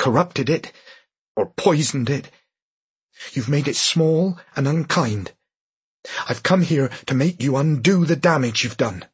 corrupted it, or poisoned it. You've made it small and unkind. I've come here to make you undo the damage you've done."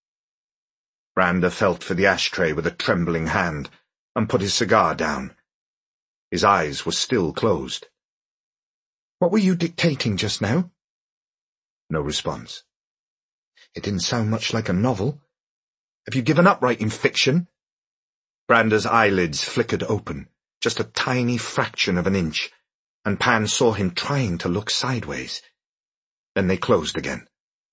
Brander felt for the ashtray with a trembling hand and put his cigar down. His eyes were still closed. "What were you dictating just now?" No response. "It didn't sound much like a novel. Have you given up writing fiction?" Brander's eyelids flickered open, just a tiny fraction of an inch, and Pan saw him trying to look sideways. Then they closed again.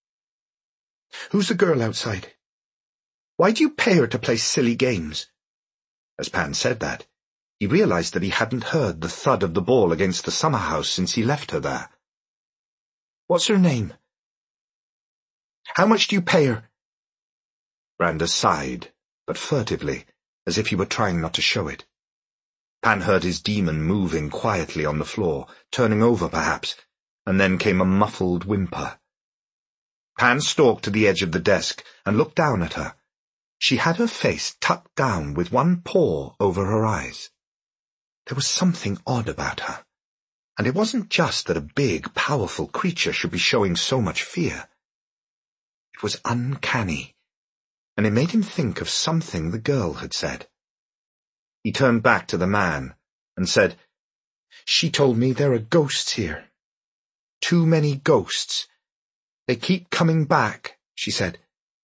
"Who's the girl outside? Why do you pay her to play silly games?" As Pan said that, he realized that he hadn't heard the thud of the ball against the summer house since he left her there. "What's her name? How much do you pay her?" Brander sighed, but furtively, as if he were trying not to show it. Pan heard his demon moving quietly on the floor, turning over perhaps, and then came a muffled whimper. Pan stalked to the edge of the desk and looked down at her. She had her face tucked down with one paw over her eyes. There was something odd about her, and it wasn't just that a big, powerful creature should be showing so much fear. It was uncanny, and it made him think of something the girl had said. He turned back to the man and said, "She told me there are ghosts here. Too many ghosts. They keep coming back," she said.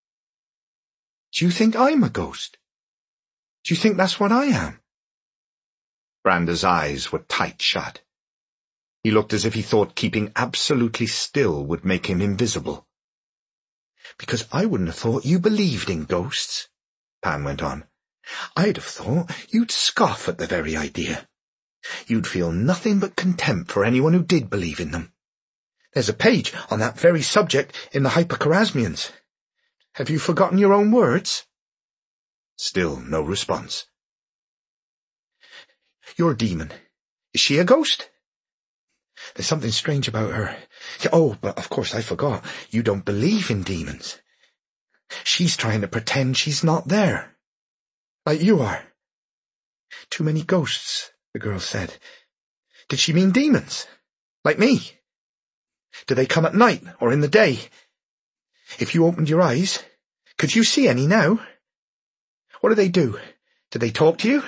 "Do you think I'm a ghost? Do you think that's what I am?" Brander's eyes were tight shut. He looked as if he thought keeping absolutely still would make him invisible. "Because I wouldn't have thought you believed in ghosts," Pan went on. "I'd have thought you'd scoff at the very idea. You'd feel nothing but contempt for anyone who did believe in them. There's a page on that very subject in the Hyperchorasmians. Have you forgotten your own words?" Still no response. "Your demon. Is she a ghost?" "There's something strange about her. Oh, but of course I forgot. You don't believe in demons. She's trying to pretend she's not there. Like you are." "Too many ghosts," the girl said. Did she mean demons? Like me? Do they come at night or in the day? If you opened your eyes, could you see any now? What do? Do they talk to you?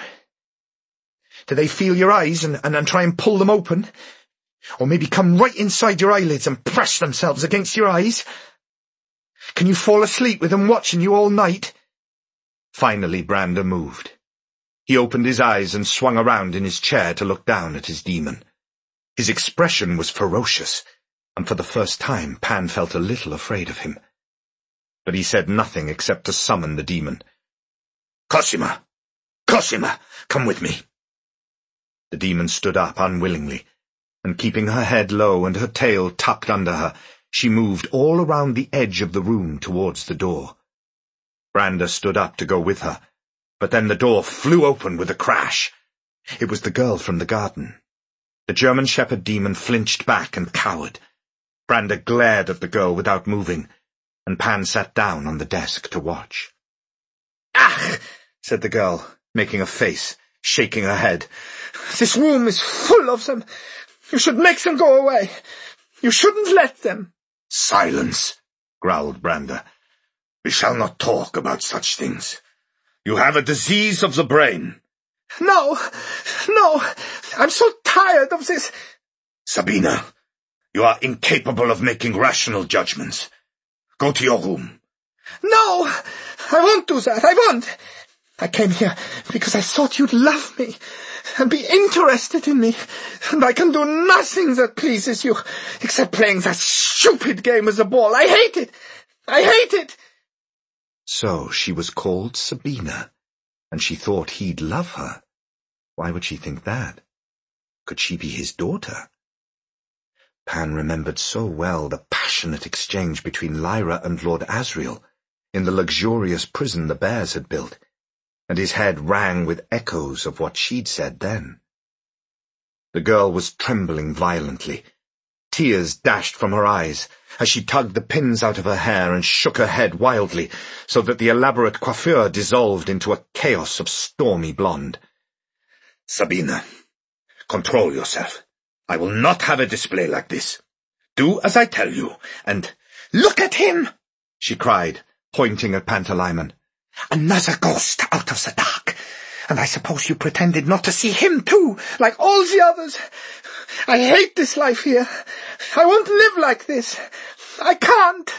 Do they feel your eyes and try and pull them open? Or maybe come right inside your eyelids and press themselves against your eyes? Can you fall asleep with them watching you all night?" Finally Brander moved. He opened his eyes and swung around in his chair to look down at his demon. His expression was ferocious, and for the first time Pan felt a little afraid of him. But he said nothing except to summon the demon. "Cosima! Cosima! Come with me!" The demon stood up unwillingly, and keeping her head low and her tail tucked under her, she moved all around the edge of the room towards the door. Brander stood up to go with her, but then the door flew open with a crash. It was the girl from the garden. The German shepherd demon flinched back and cowered. Brander glared at the girl without moving, and Pan sat down on the desk to watch. "Ach!" said the girl, making a face, shaking her head. "This room is full of them. You should make them go away. You shouldn't let them." "Silence," growled Brander. "We shall not talk about such things. You have a disease of the brain." No, I'm so tired of this." "Sabina, you are incapable of making rational judgments. Go to your room." "No, I won't do that, I won't. I came here because I thought you'd love me and be interested in me, and I can do nothing that pleases you except playing that stupid game with the ball. I hate it. I hate it." So she was called Sabina, and she thought he'd love her. Why would she think that? Could she be his daughter? Pan remembered so well the passionate exchange between Lyra and Lord Asriel in the luxurious prison the bears had built, and his head rang with echoes of what she'd said then. The girl was trembling violently. Tears dashed from her eyes as she tugged the pins out of her hair and shook her head wildly, so that the elaborate coiffure dissolved into a chaos of stormy blonde. Sabina, control yourself. I will not have a display like this. Do as I tell you, and— Look at him! she cried, pointing at Pantalaimon. Another ghost out of the dark. And I suppose you pretended not to see him too, like all the others. I hate this life here. I won't live like this. I can't.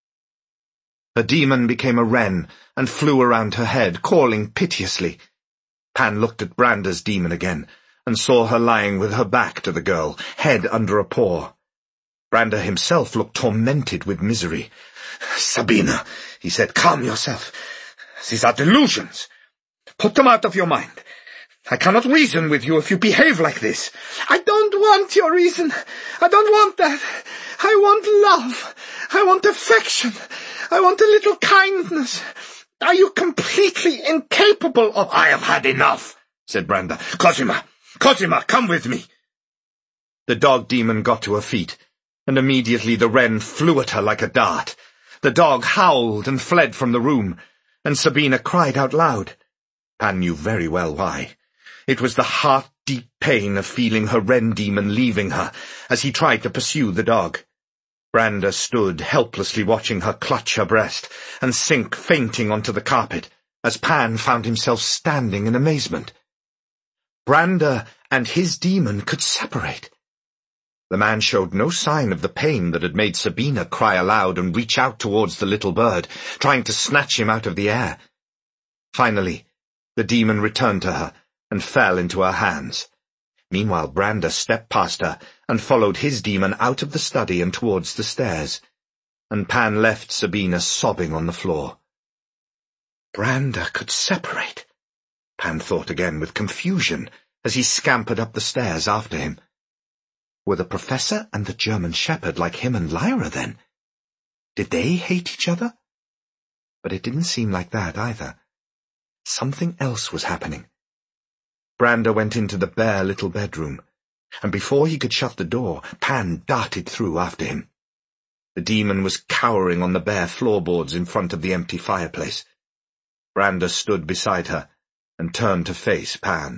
Her demon became a wren and flew around her head, calling piteously. Pan looked at Branda's demon again and saw her lying with her back to the girl, head under a paw. Branda himself looked tormented with misery. Sabina, he said, calm yourself. These are delusions. Put them out of your mind. I cannot reason with you if you behave like this. I don't want your reason. I don't want that. I want love. I want affection. I want a little kindness. Are you completely incapable of— I have had enough, said Branda. Cosima, come with me. The dog demon got to her feet, and immediately the wren flew at her like a dart. The dog howled and fled from the room, and Sabina cried out loud. Pan knew very well why. It was the heart-deep pain of feeling her wren demon leaving her as he tried to pursue the dog. Branda stood helplessly watching her clutch her breast and sink fainting onto the carpet as Pan found himself standing in amazement. Branda and his demon could separate. The man showed no sign of the pain that had made Sabina cry aloud and reach out towards the little bird, trying to snatch him out of the air. Finally, the demon returned to her and fell into her hands. Meanwhile, Branda stepped past her and followed his demon out of the study and towards the stairs, and Pan left Sabina sobbing on the floor. Branda could separate, Pan thought again with confusion as he scampered up the stairs after him. Were the Professor and the German Shepherd like him and Lyra, then? Did they hate each other? But it didn't seem like that, either. Something else was happening. Branda went into the bare little bedroom, and before he could shut the door, Pan darted through after him. The demon was cowering on the bare floorboards in front of the empty fireplace. Branda stood beside her and turned to face Pan.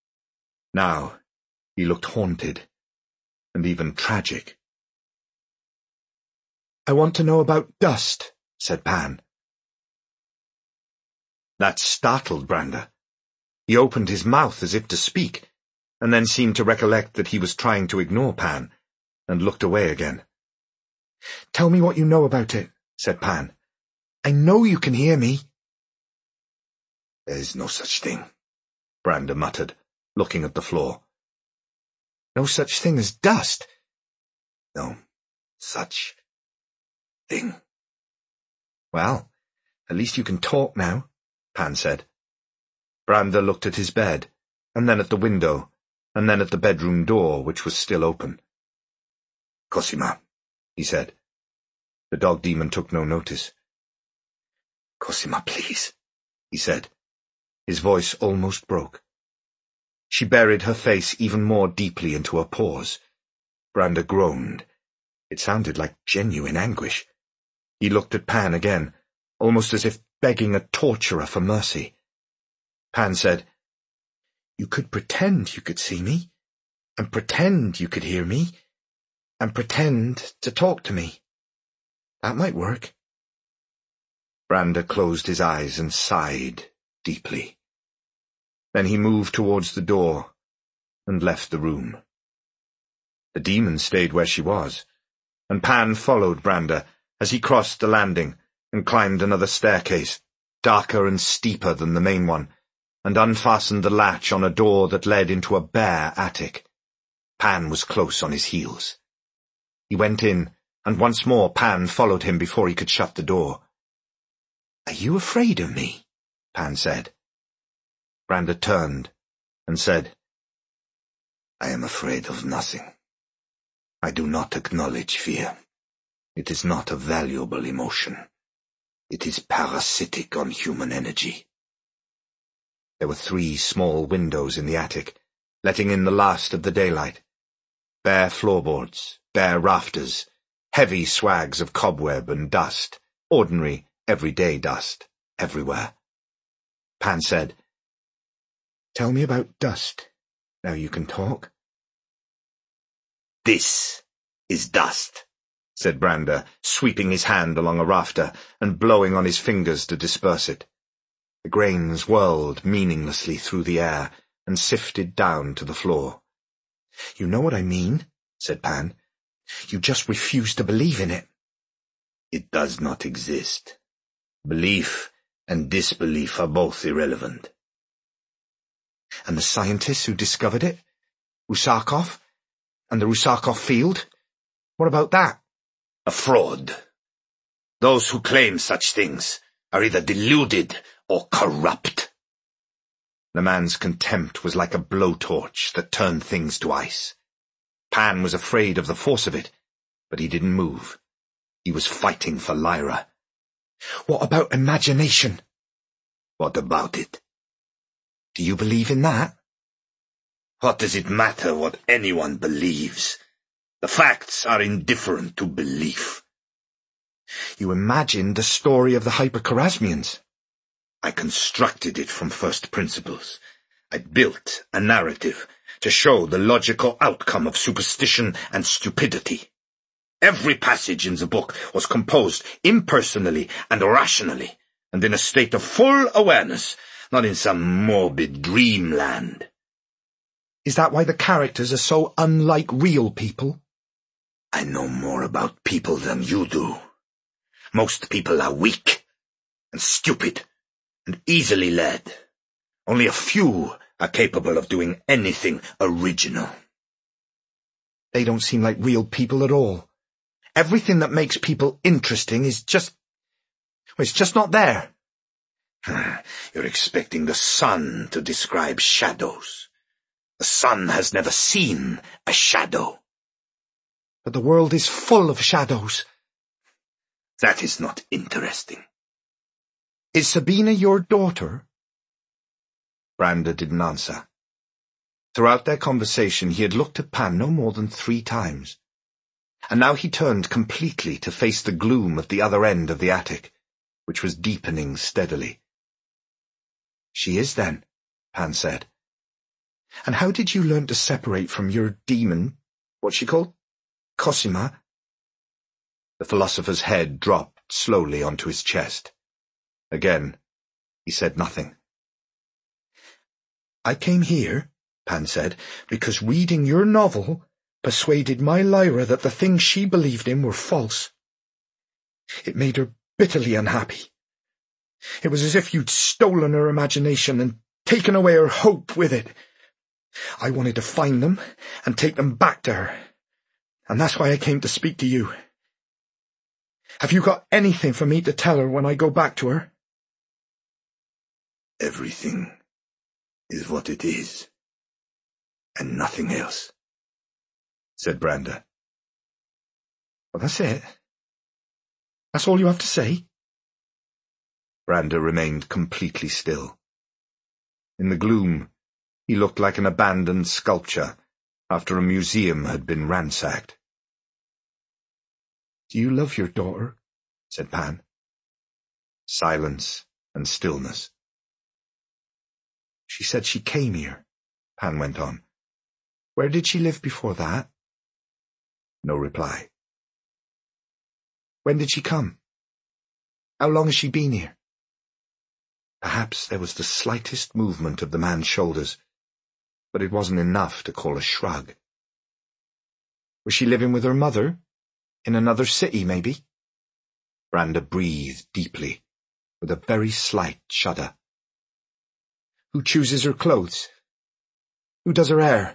Now he looked haunted and even tragic. "I want to know about dust," said Pan. That startled Branda. He opened his mouth as if to speak, and then seemed to recollect that he was trying to ignore Pan, and looked away again. "Tell me what you know about it," said Pan. "I know you can hear me." "There is no such thing," Branda muttered, looking at the floor. "No such thing as dust?" "No such thing." "Well, at least you can talk now," Pan said. Branda looked at his bed, and then at the window, and then at the bedroom door, which was still open. "Cosima," he said. The dog demon took no notice. "Cosima, please," he said. His voice almost broke. She buried her face even more deeply into her paws. Branda groaned. It sounded like genuine anguish. He looked at Pan again, almost as if begging a torturer for mercy. Pan said, "You could pretend you could see me, and pretend you could hear me, and pretend to talk to me. That might work." Branda closed his eyes and sighed deeply. Then he moved towards the door and left the room. The demon stayed where she was, and Pan followed Branda as he crossed the landing and climbed another staircase, darker and steeper than the main one, and unfastened the latch on a door that led into a bare attic. Pan was close on his heels. He went in, and once more Pan followed him before he could shut the door. "Are you afraid of me?" Pan said. Branda turned and said, "I am afraid of nothing. I do not acknowledge fear. It is not a valuable emotion. It is parasitic on human energy." There were 3 small windows in the attic, letting in the last of the daylight. Bare floorboards, bare rafters, heavy swags of cobweb and dust, ordinary, everyday dust, everywhere. Pan said, "Tell me about dust," Now you can talk. This is dust, said Brander, sweeping his hand along a rafter and blowing on his fingers to disperse it. The grains whirled meaninglessly through the air and sifted down to the floor. You know what I mean, said Pan. You just refuse to believe in it. It does not exist. Belief and disbelief are both irrelevant. And the scientists who discovered it? Rusakov? And the Rusakov field? What about that? A fraud. Those who claim such things are either deluded or corrupt. The man's contempt was like a blowtorch that turned things to ice. Pan was afraid of the force of it, but he didn't move. He was fighting for Lyra. What about imagination? What about it? Do you believe in that? What does it matter what anyone believes? The facts are indifferent to belief. You imagined the story of the Hyperchorasmians. I constructed it from first principles. I built a narrative to show the logical outcome of superstition and stupidity. Every passage in the book was composed impersonally and rationally, and in a state of full awareness, not in some morbid dreamland. Is that why the characters are so unlike real people? I know more about people than you do. Most people are weak and stupid and easily led. Only a few are capable of doing anything original. They don't seem like real people at all. Everything that makes people interesting is just... well, it's just not there. You're expecting the sun to describe shadows. The sun has never seen a shadow. But the world is full of shadows. That is not interesting. Is Sabina your daughter? Brander didn't answer. Throughout their conversation he had looked at Pan no more than 3 times. And now he turned completely to face the gloom at the other end of the attic, which was deepening steadily. She is then, Pan said. And how did you learn to separate from your demon, what's she called? Cosima? The philosopher's head dropped slowly onto his chest. Again, he said nothing. I came here, Pan said, because reading your novel persuaded my Lyra that the things she believed in were false. It made her bitterly unhappy. It was as if you'd stolen her imagination and taken away her hope with it. I wanted to find them and take them back to her, and that's why I came to speak to you. Have you got anything for me to tell her when I go back to her? Everything is what it is, and nothing else, said Brander. Well, that's it. That's all you have to say? Brander remained completely still. In the gloom, he looked like an abandoned sculpture after a museum had been ransacked. Do you love your daughter? Said Pan. Silence and stillness. She said she came here, Pan went on. Where did she live before that? No reply. When did she come? How long has she been here? Perhaps there was the slightest movement of the man's shoulders, but it wasn't enough to call a shrug. Was she living with her mother? In another city, maybe? Brander breathed deeply, with a very slight shudder. Who chooses her clothes? Who does her hair?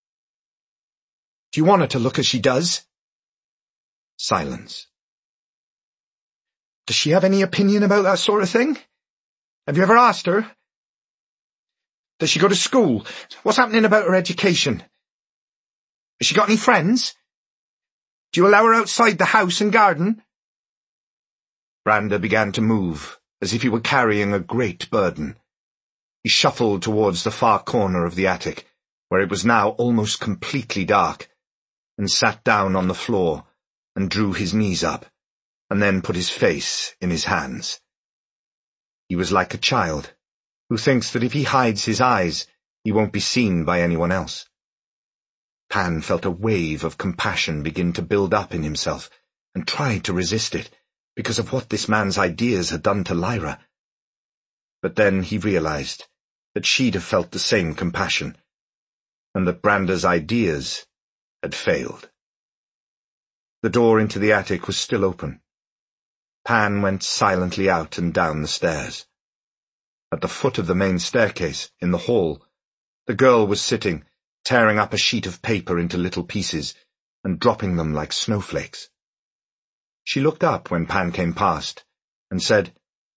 Do you want her to look as she does? Silence. Does she have any opinion about that sort of thing? Have you ever asked her? Does she go to school? What's happening about her education? Has she got any friends? Do you allow her outside the house and garden? Brander began to move, as if he were carrying a great burden. He shuffled towards the far corner of the attic, where it was now almost completely dark, and sat down on the floor and drew his knees up, and then put his face in his hands. He was like a child, who thinks that if he hides his eyes, he won't be seen by anyone else. Pan felt a wave of compassion begin to build up in himself, and tried to resist it, because of what this man's ideas had done to Lyra. But then he realized that she'd have felt the same compassion, and that Brander's ideas had failed. The door into the attic was still open. Pan went silently out and down the stairs. At the foot of the main staircase, in the hall, the girl was sitting, tearing up a sheet of paper into little pieces and dropping them like snowflakes. She looked up when Pan came past and said,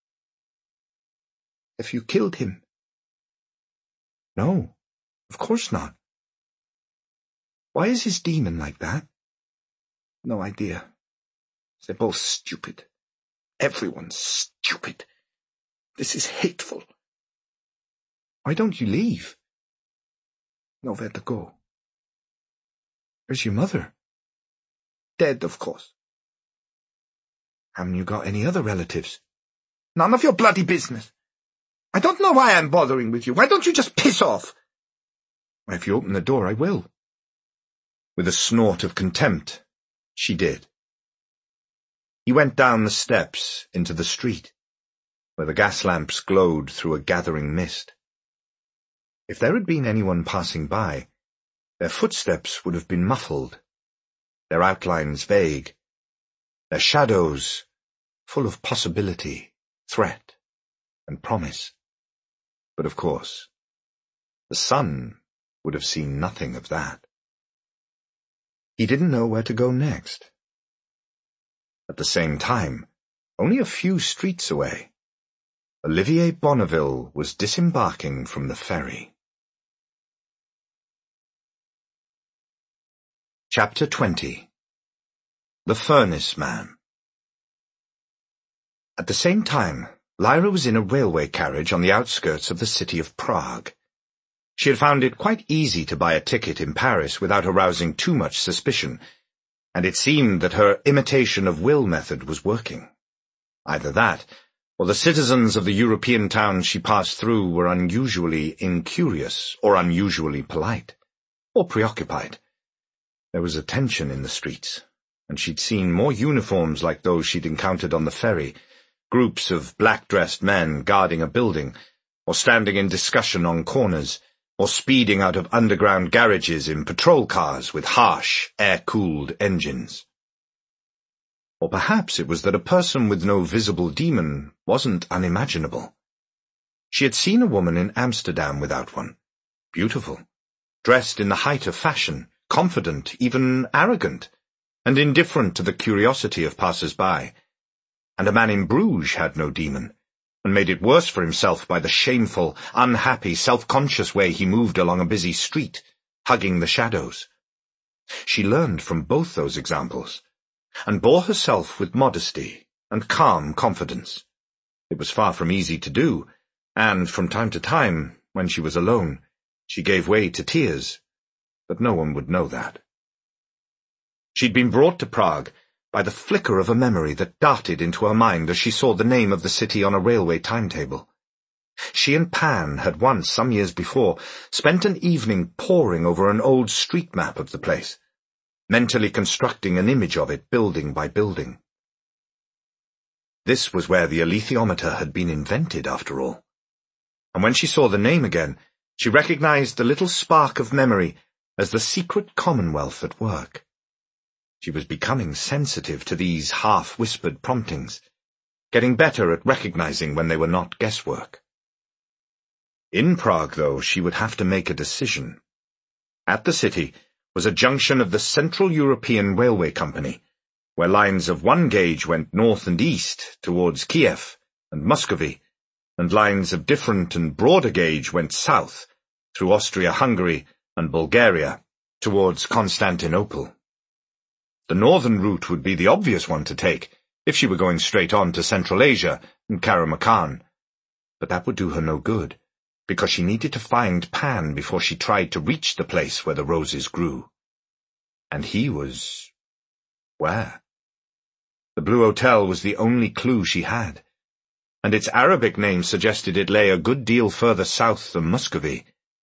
"Have you killed him?" "No, of course not." "Why is his demon like that?" "No idea. They're both stupid. Everyone's stupid. This is hateful." "Why don't you leave?" "Nowhere to go." "Where's your mother?" "Dead, of course." "Haven't you got any other relatives?" "None of your bloody business. I don't know why I'm bothering with you. Why don't you just piss off?" "If you open the door, I will." With a snort of contempt, she did. He went down the steps into the street, where the gas lamps glowed through a gathering mist. If there had been anyone passing by, their footsteps would have been muffled, their outlines vague, their shadows full of possibility, threat, and promise. But of course, the sun would have seen nothing of that. He didn't know where to go next. At the same time, only a few streets away, Olivier Bonneville was disembarking from the ferry. Chapter 20. The Furnace Man. At the same time, Lyra was in a railway carriage on the outskirts of the city of Prague. She had found it quite easy to buy a ticket in Paris without arousing too much suspicion, and it seemed that her imitation of will method was working. Either that, or the citizens of the European towns she passed through were unusually incurious, or unusually polite, or preoccupied. There was a tension in the streets, and she'd seen more uniforms like those she'd encountered on the ferry, groups of black-dressed men guarding a building, or standing in discussion on corners, or speeding out of underground garages in patrol cars with harsh, air-cooled engines. Or perhaps it was that a person with no visible demon wasn't unimaginable. She had seen a woman in Amsterdam without one, beautiful, dressed in the height of fashion, confident, even arrogant, and indifferent to the curiosity of passers-by. And a man in Bruges had no demon, and made it worse for himself by the shameful, unhappy, self-conscious way he moved along a busy street, hugging the shadows. She learned from both those examples, and bore herself with modesty and calm confidence. It was far from easy to do, and from time to time, when she was alone, she gave way to tears, but no one would know that. She'd been brought to Prague by the flicker of a memory that darted into her mind as she saw the name of the city on a railway timetable. She and Pan had once, some years before, spent an evening poring over an old street map of the place, mentally constructing an image of it building by building. This was where the alethiometer had been invented, after all. And when she saw the name again, she recognized the little spark of memory as the secret commonwealth at work. She was becoming sensitive to these half-whispered promptings, getting better at recognizing when they were not guesswork. In Prague, though, she would have to make a decision. At the city was a junction of the Central European Railway Company, where lines of one gauge went north and east towards Kiev and Muscovy, and lines of different and broader gauge went south through Austria-Hungary and Bulgaria towards Constantinople. The northern route would be the obvious one to take if she were going straight on to Central Asia and Karamakhan, but that would do her no good, because she needed to find Pan before she tried to reach the place where the roses grew. And he was... where? The Blue Hotel was the only clue she had, and its Arabic name suggested it lay a good deal further south than Muscovy.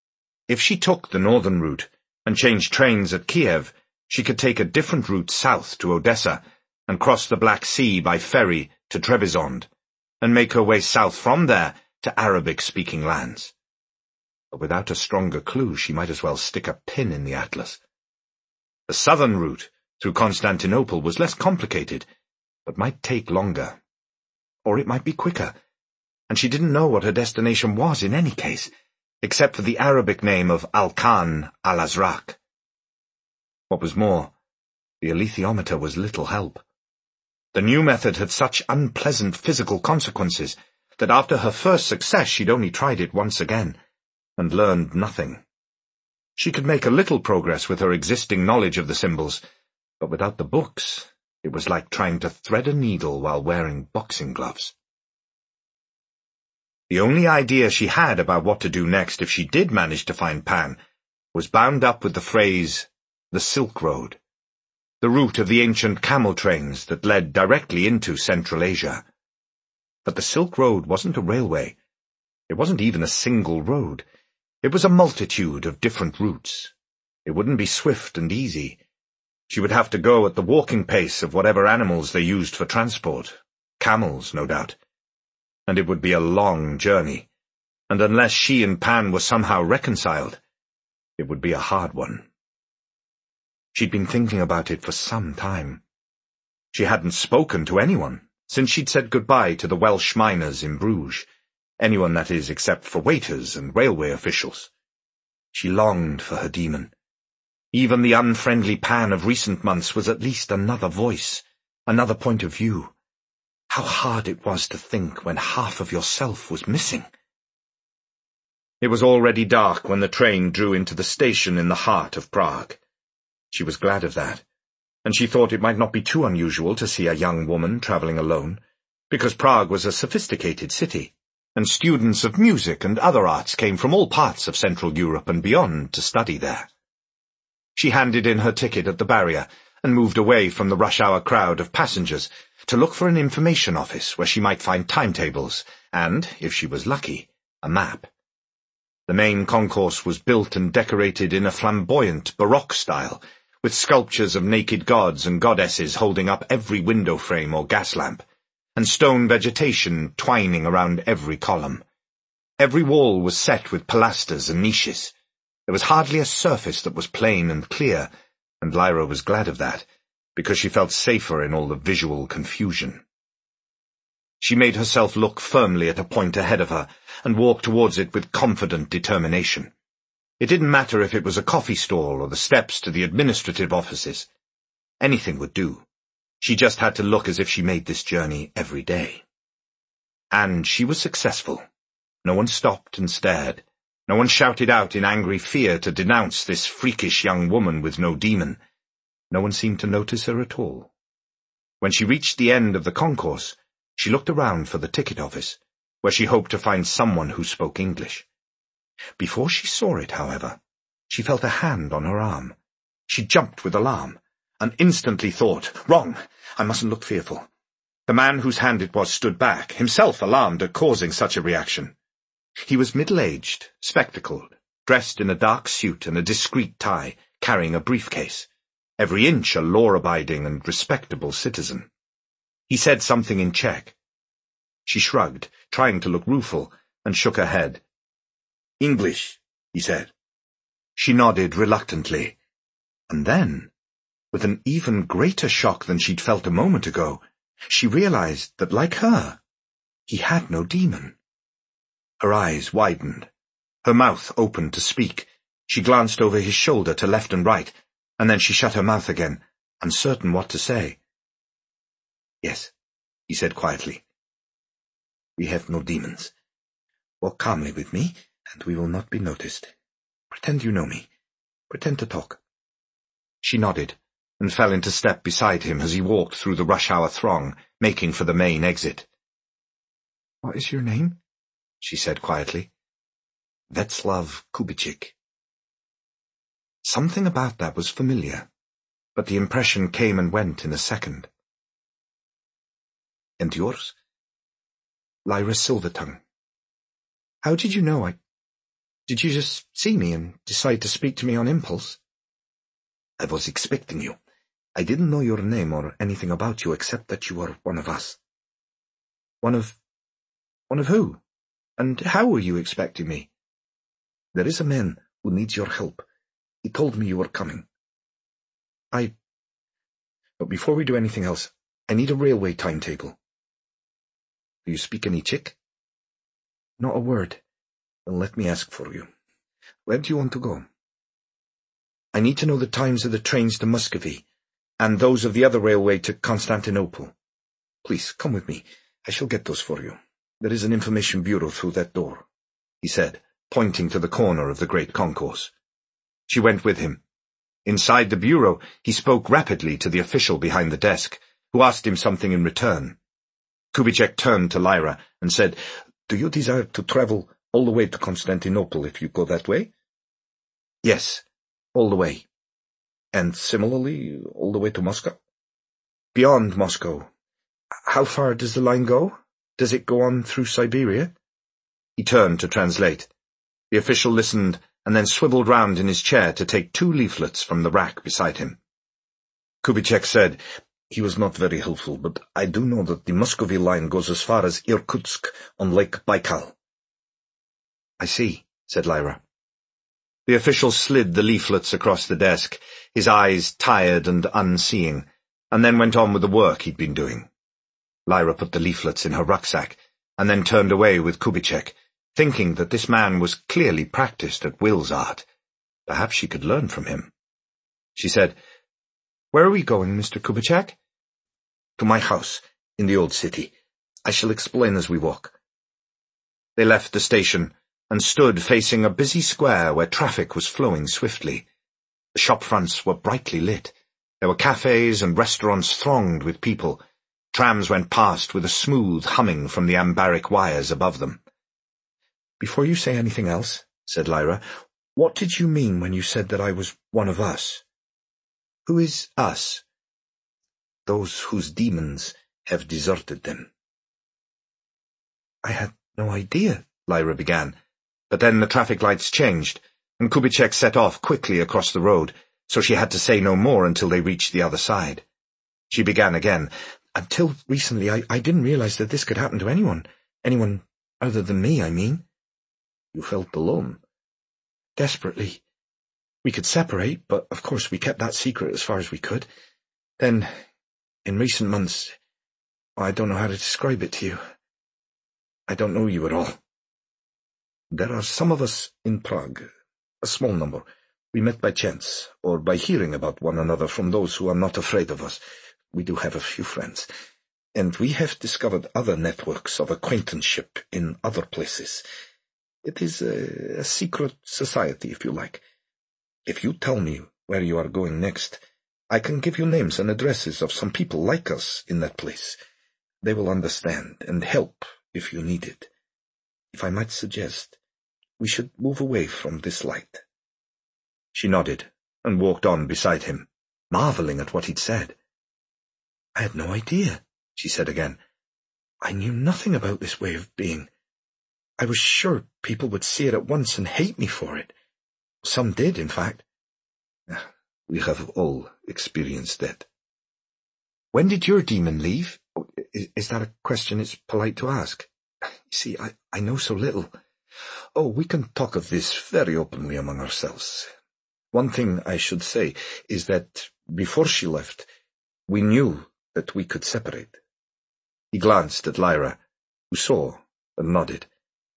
If she took the northern route and changed trains at Kiev, she could take a different route south to Odessa and cross the Black Sea by ferry to Trebizond, and make her way south from there to Arabic-speaking lands. But without a stronger clue, she might as well stick a pin in the atlas. The southern route through Constantinople was less complicated, but might take longer. Or it might be quicker, and she didn't know what her destination was in any case, except for the Arabic name of Alkan al-Azraq. What was more, the alethiometer was little help. The new method had such unpleasant physical consequences that after her first success she'd only tried it once again, and learned nothing. She could make a little progress with her existing knowledge of the symbols, but without the books, it was like trying to thread a needle while wearing boxing gloves. The only idea she had about what to do next if she did manage to find Pan was bound up with the phrase, the Silk Road, the route of the ancient camel trains that led directly into Central Asia. But the Silk Road wasn't a railway. It wasn't even a single road. It was a multitude of different routes. It wouldn't be swift and easy. She would have to go at the walking pace of whatever animals they used for transport, camels, no doubt. And it would be a long journey, and unless she and Pan were somehow reconciled, it would be a hard one. She'd been thinking about it for some time. She hadn't spoken to anyone since she'd said goodbye to the Welsh miners in Bruges, anyone, that is, except for waiters and railway officials. She longed for her demon. Even the unfriendly Pan of recent months was at least another voice, another point of view. How hard it was to think when half of yourself was missing. It was already dark when the train drew into the station in the heart of Prague. She was glad of that, and she thought it might not be too unusual to see a young woman travelling alone, because Prague was a sophisticated city, and students of music and other arts came from all parts of Central Europe and beyond to study there. She handed in her ticket at the barrier and moved away from the rush-hour crowd of passengers to look for an information office where she might find timetables and, if she was lucky, a map. The main concourse was built and decorated in a flamboyant Baroque style, with sculptures of naked gods and goddesses holding up every window frame or gas lamp, and stone vegetation twining around every column. Every wall was set with pilasters and niches. There was hardly a surface that was plain and clear, and Lyra was glad of that, because she felt safer in all the visual confusion. She made herself look firmly at a point ahead of her, and walked towards it with confident determination. It didn't matter if it was a coffee stall or the steps to the administrative offices. Anything would do. She just had to look as if she made this journey every day. And she was successful. No one stopped and stared. No one shouted out in angry fear to denounce this freakish young woman with no demon. No one seemed to notice her at all. When she reached the end of the concourse, she looked around for the ticket office, where she hoped to find someone who spoke English. Before she saw it, however, she felt a hand on her arm. She jumped with alarm, and instantly thought, "Wrong! I mustn't look fearful." The man whose hand it was stood back, himself alarmed at causing such a reaction. He was middle-aged, spectacled, dressed in a dark suit and a discreet tie, carrying a briefcase, every inch a law-abiding and respectable citizen. He said something in Czech. She shrugged, trying to look rueful, and shook her head. "English," he said. She nodded reluctantly, and then, with an even greater shock than she'd felt a moment ago, she realized that, like her, he had no demon. Her eyes widened. Her mouth opened to speak. She glanced over his shoulder to left and right, and then she shut her mouth again, uncertain what to say. "Yes," he said quietly. "We have no demons. Walk calmly with me, and we will not be noticed. Pretend you know me. Pretend to talk." She nodded, and fell into step beside him as he walked through the rush-hour throng, making for the main exit. "What is your name?" she said quietly. "Václav Kubitschek." Something about that was familiar, but the impression came and went in a second. "And yours?" "Lyra Silvertongue." "How did you know Did you just see me and decide to speak to me on impulse? I was expecting you. I didn't know your name or anything about you except that you were one of us. One of who? And how were you expecting me? There is a man who needs your help. He told me you were coming. But before we do anything else, I need a railway timetable. Do you speak any Czech? Not a word. Then let me ask for you. Where do you want to go? I need to know the times of the trains to Muscovy, and those of the other railway to Constantinople. Please, come with me. I shall get those for you. There is an information bureau through that door, he said, pointing to the corner of the great concourse. She went with him. Inside the bureau, he spoke rapidly to the official behind the desk, who asked him something in return. Kubitschek turned to Lyra and said, Do you desire to travel all the way to Constantinople if you go that way? Yes, all the way. And similarly, all the way to Moscow? Beyond Moscow. How far does the line go? Does it go on through Siberia? He turned to translate. The official listened and then swiveled round in his chair to take 2 leaflets from the rack beside him. Kubitschek said, He was not very helpful, but I do know that the Muscovy line goes as far as Irkutsk on Lake Baikal. I see, said Lyra. The official slid the leaflets across the desk, his eyes tired and unseeing, and then went on with the work he'd been doing. Lyra put the leaflets in her rucksack, and then turned away with Kubitschek, thinking that this man was clearly practiced at Will's art. Perhaps she could learn from him. She said, Where are we going, Mr. Kubitschek? To my house, in the old city. I shall explain as we walk. They left the station and stood facing a busy square where traffic was flowing swiftly. The shop fronts were brightly lit. There were cafes and restaurants thronged with people. Trams went past with a smooth humming from the ambaric wires above them. Before you say anything else, said Lyra, what did you mean when you said that I was one of us? Who is us? Those whose demons have deserted them. I had no idea, Lyra began, but then the traffic lights changed, and Kubitschek set off quickly across the road, so she had to say no more until they reached the other side. She began again. Until recently, I didn't realize that this could happen to anyone. Anyone other than me, I mean. You felt alone? Desperately. We could separate, but of course we kept that secret as far as we could. Then, in recent months, I don't know how to describe it to you. I don't know you at all. There are some of us in Prague, a small number. We met by chance, or by hearing about one another from those who are not afraid of us. We do have a few friends, and we have discovered other networks of acquaintanceship in other places. It is a secret society, if you like. If you tell me where you are going next, I can give you names and addresses of some people like us in that place. They will understand and help if you need it. If I might suggest, we should move away from this light. She nodded and walked on beside him, marveling at what he'd said. I had no idea, she said again. I knew nothing about this way of being. I was sure people would see it at once and hate me for it. Some did, in fact. We have all experienced that. When did your demon leave? Is that a question it's polite to ask? You see, I know so little. Oh, we can talk of this very openly among ourselves. One thing I should say is that before she left, we knew that we could separate. He glanced at Lyra, who saw and nodded.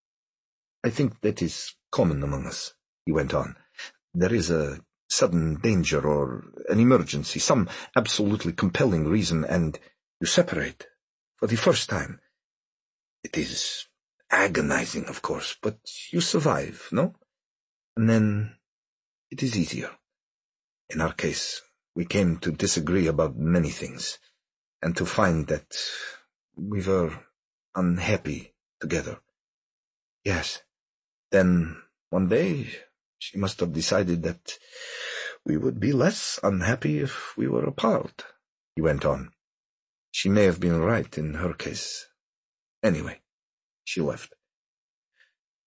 I think that is common among us, he went on. There is a sudden danger or an emergency, some absolutely compelling reason, and you separate for the first time. It is agonizing, of course, but you survive, no? And then it is easier. In our case, we came to disagree about many things, and to find that we were unhappy together. Yes. Then, one day, she must have decided that we would be less unhappy if we were apart, he went on. She may have been right in her case. Anyway, she left.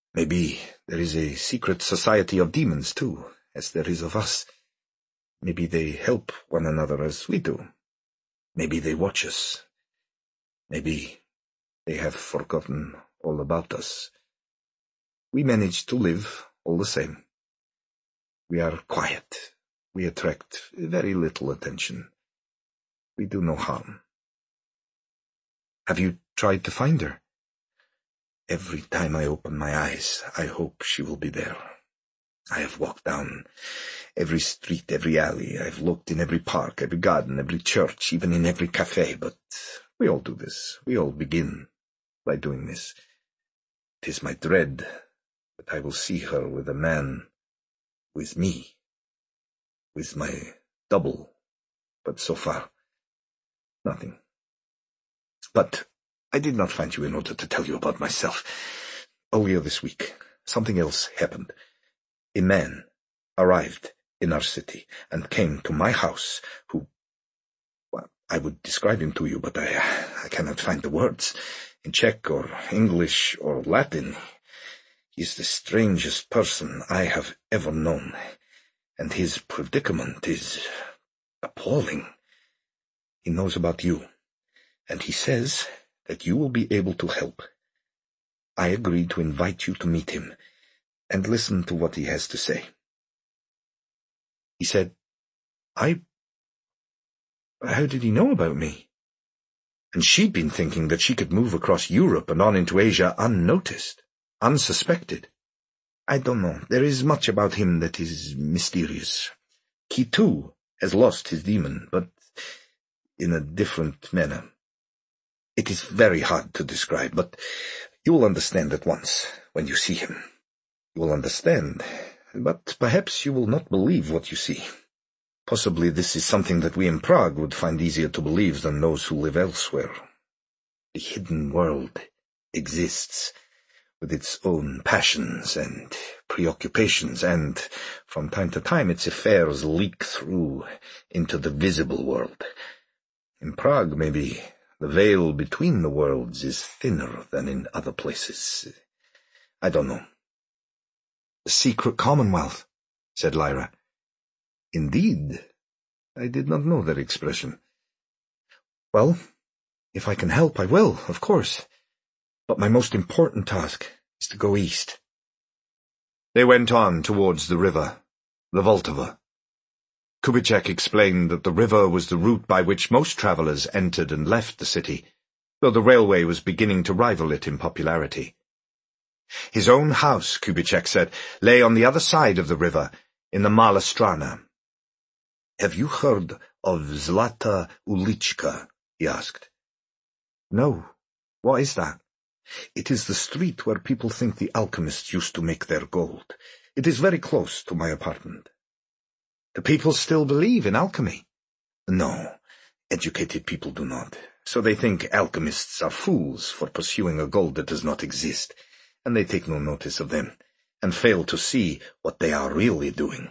Maybe there is a secret society of demons, too, as there is of us. Maybe they help one another as we do. Maybe they watch us. Maybe they have forgotten all about us. We manage to live all the same. We are quiet. We attract very little attention. We do no harm. Have you tried to find her? Every time I open my eyes, I hope she will be there. I have walked down every street, every alley. I've looked in every park, every garden, every church, even in every cafe, but we all do this. We all begin by doing this. It is my dread that I will see her with a man, with me, with my double, but so far, nothing. But I did not find you in order to tell you about myself. Earlier this week, something else happened. A man arrived in our city and came to my house who, well, I would describe him to you, but I cannot find the words. In Czech or English or Latin, he is the strangest person I have ever known, and his predicament is appalling. He knows about you, and he says that you will be able to help. I agreed to invite you to meet him and listen to what he has to say. He said, How did he know about me? And she'd been thinking that she could move across Europe and on into Asia unnoticed, unsuspected. I don't know. There is much about him that is mysterious. He, too, has lost his demon, but in a different manner. It is very hard to describe, but you will understand at once when you see him. You will understand, but perhaps you will not believe what you see. Possibly this is something that we in Prague would find easier to believe than those who live elsewhere. The hidden world exists, with its own passions and preoccupations, and from time to time its affairs leak through into the visible world. In Prague, maybe, the veil between the worlds is thinner than in other places. I don't know. The secret commonwealth, said Lyra. Indeed. I did not know that expression. Well, if I can help, I will, of course. But my most important task is to go east. They went on towards the river, the Vltava. Kubitschek explained that the river was the route by which most travellers entered and left the city, though the railway was beginning to rival it in popularity. His own house, Kubitschek said, lay on the other side of the river, in the Mala Strana. Have you heard of Zlata Ulichka? He asked. No. What is that? It is the street where people think the alchemists used to make their gold. It is very close to my apartment. Do people still believe in alchemy? No. Educated people do not. So they think alchemists are fools for pursuing a gold that does not exist, and they take no notice of them, and fail to see what they are really doing.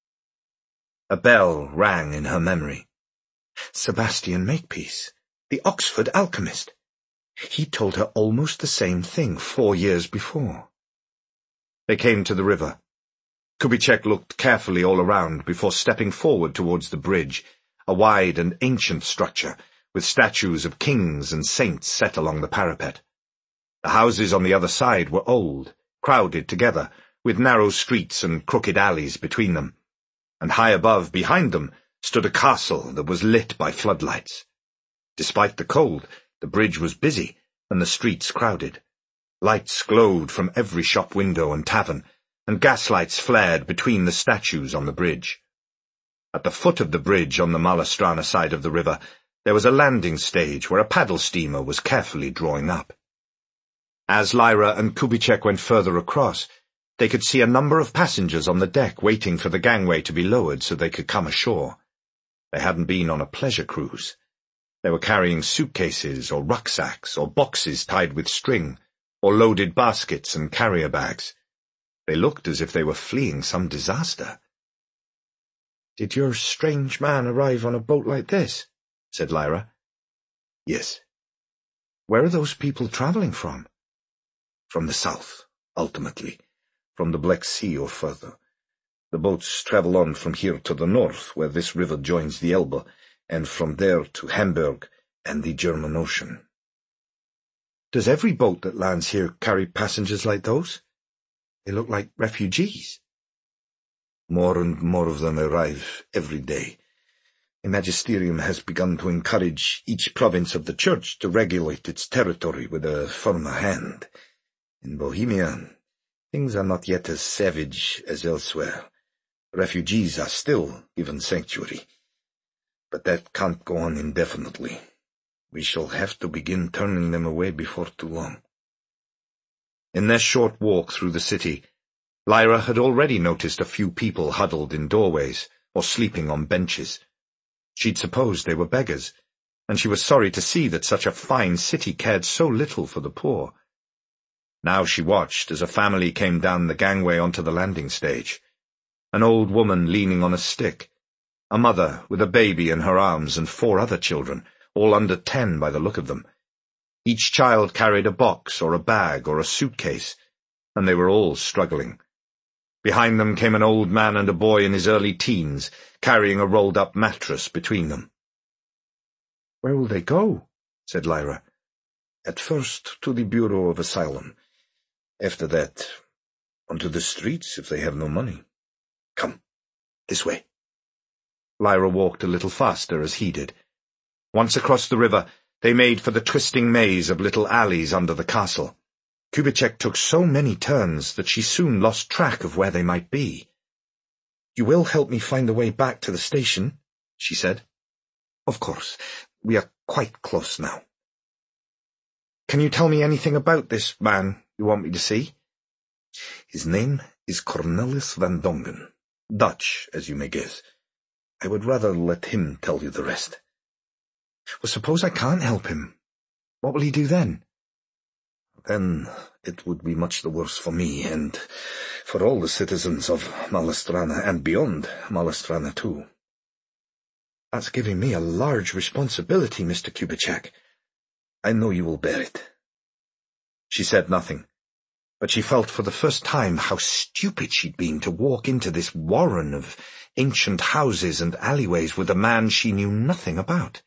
A bell rang in her memory. Sebastian Makepeace, the Oxford alchemist. He told her almost the same thing 4 years before. They came to the river. Kubitschek looked carefully all around before stepping forward towards the bridge, a wide and ancient structure, with statues of kings and saints set along the parapet. The houses on the other side were old, crowded together, with narrow streets and crooked alleys between them, and high above, behind them, stood a castle that was lit by floodlights. Despite the cold, the bridge was busy, and the streets crowded. Lights glowed from every shop window and tavern, and gaslights flared between the statues on the bridge. At the foot of the bridge on the Mala Strana side of the river, there was a landing stage where a paddle steamer was carefully drawing up. As Lyra and Kubitschek went further across, they could see a number of passengers on the deck waiting for the gangway to be lowered so they could come ashore. They hadn't been on a pleasure cruise. They were carrying suitcases or rucksacks or boxes tied with string, or loaded baskets and carrier bags. They looked as if they were fleeing some disaster. "Did your strange man arrive on a boat like this?" said Lyra. "Yes." "Where are those people travelling from?" "From the south, ultimately, from the Black Sea or further. The boats travel on from here to the north, where this river joins the Elbe, and from there to Hamburg and the German Ocean. Does every boat that lands here carry passengers like those? They look like refugees. More and more of them arrive every day. The magisterium has begun to encourage each province of the Church to regulate its territory with a firmer hand. In Bohemia, things are not yet as savage as elsewhere. Refugees are still given sanctuary. But that can't go on indefinitely. We shall have to begin turning them away before too long. In their short walk through the city, Lyra had already noticed a few people huddled in doorways or sleeping on benches. She'd supposed they were beggars, and she was sorry to see that such a fine city cared so little for the poor. Now she watched as a family came down the gangway onto the landing stage. An old woman leaning on a stick, a mother with a baby in her arms and 4 other children, all under 10 by the look of them. Each child carried a box or a bag or a suitcase, and they were all struggling. Behind them came an old man and a boy in his early teens, carrying a rolled-up mattress between them. "Where will they go?" said Lyra. "At first to the Bureau of Asylum. After that, onto the streets if they have no money. Come, this way." Lyra walked a little faster as he did. Once across the river, they made for the twisting maze of little alleys under the castle. Kubitschek took so many turns that she soon lost track of where they might be. "You will help me find the way back to the station?" she said. "Of course. We are quite close now." "Can you tell me anything about this man you want me to see?" "His name is Cornelis van Dongen. Dutch, as you may guess. I would rather let him tell you the rest." "Well, suppose I can't help him. What will he do then?" "Then it would be much the worse for me, and for all the citizens of Mallestrana, and beyond Mallestrana too." "That's giving me a large responsibility, Mr. Kubitschek." "I know you will bear it." She said nothing, but she felt for the first time how stupid she'd been to walk into this warren of ancient houses and alleyways with a man she knew nothing about.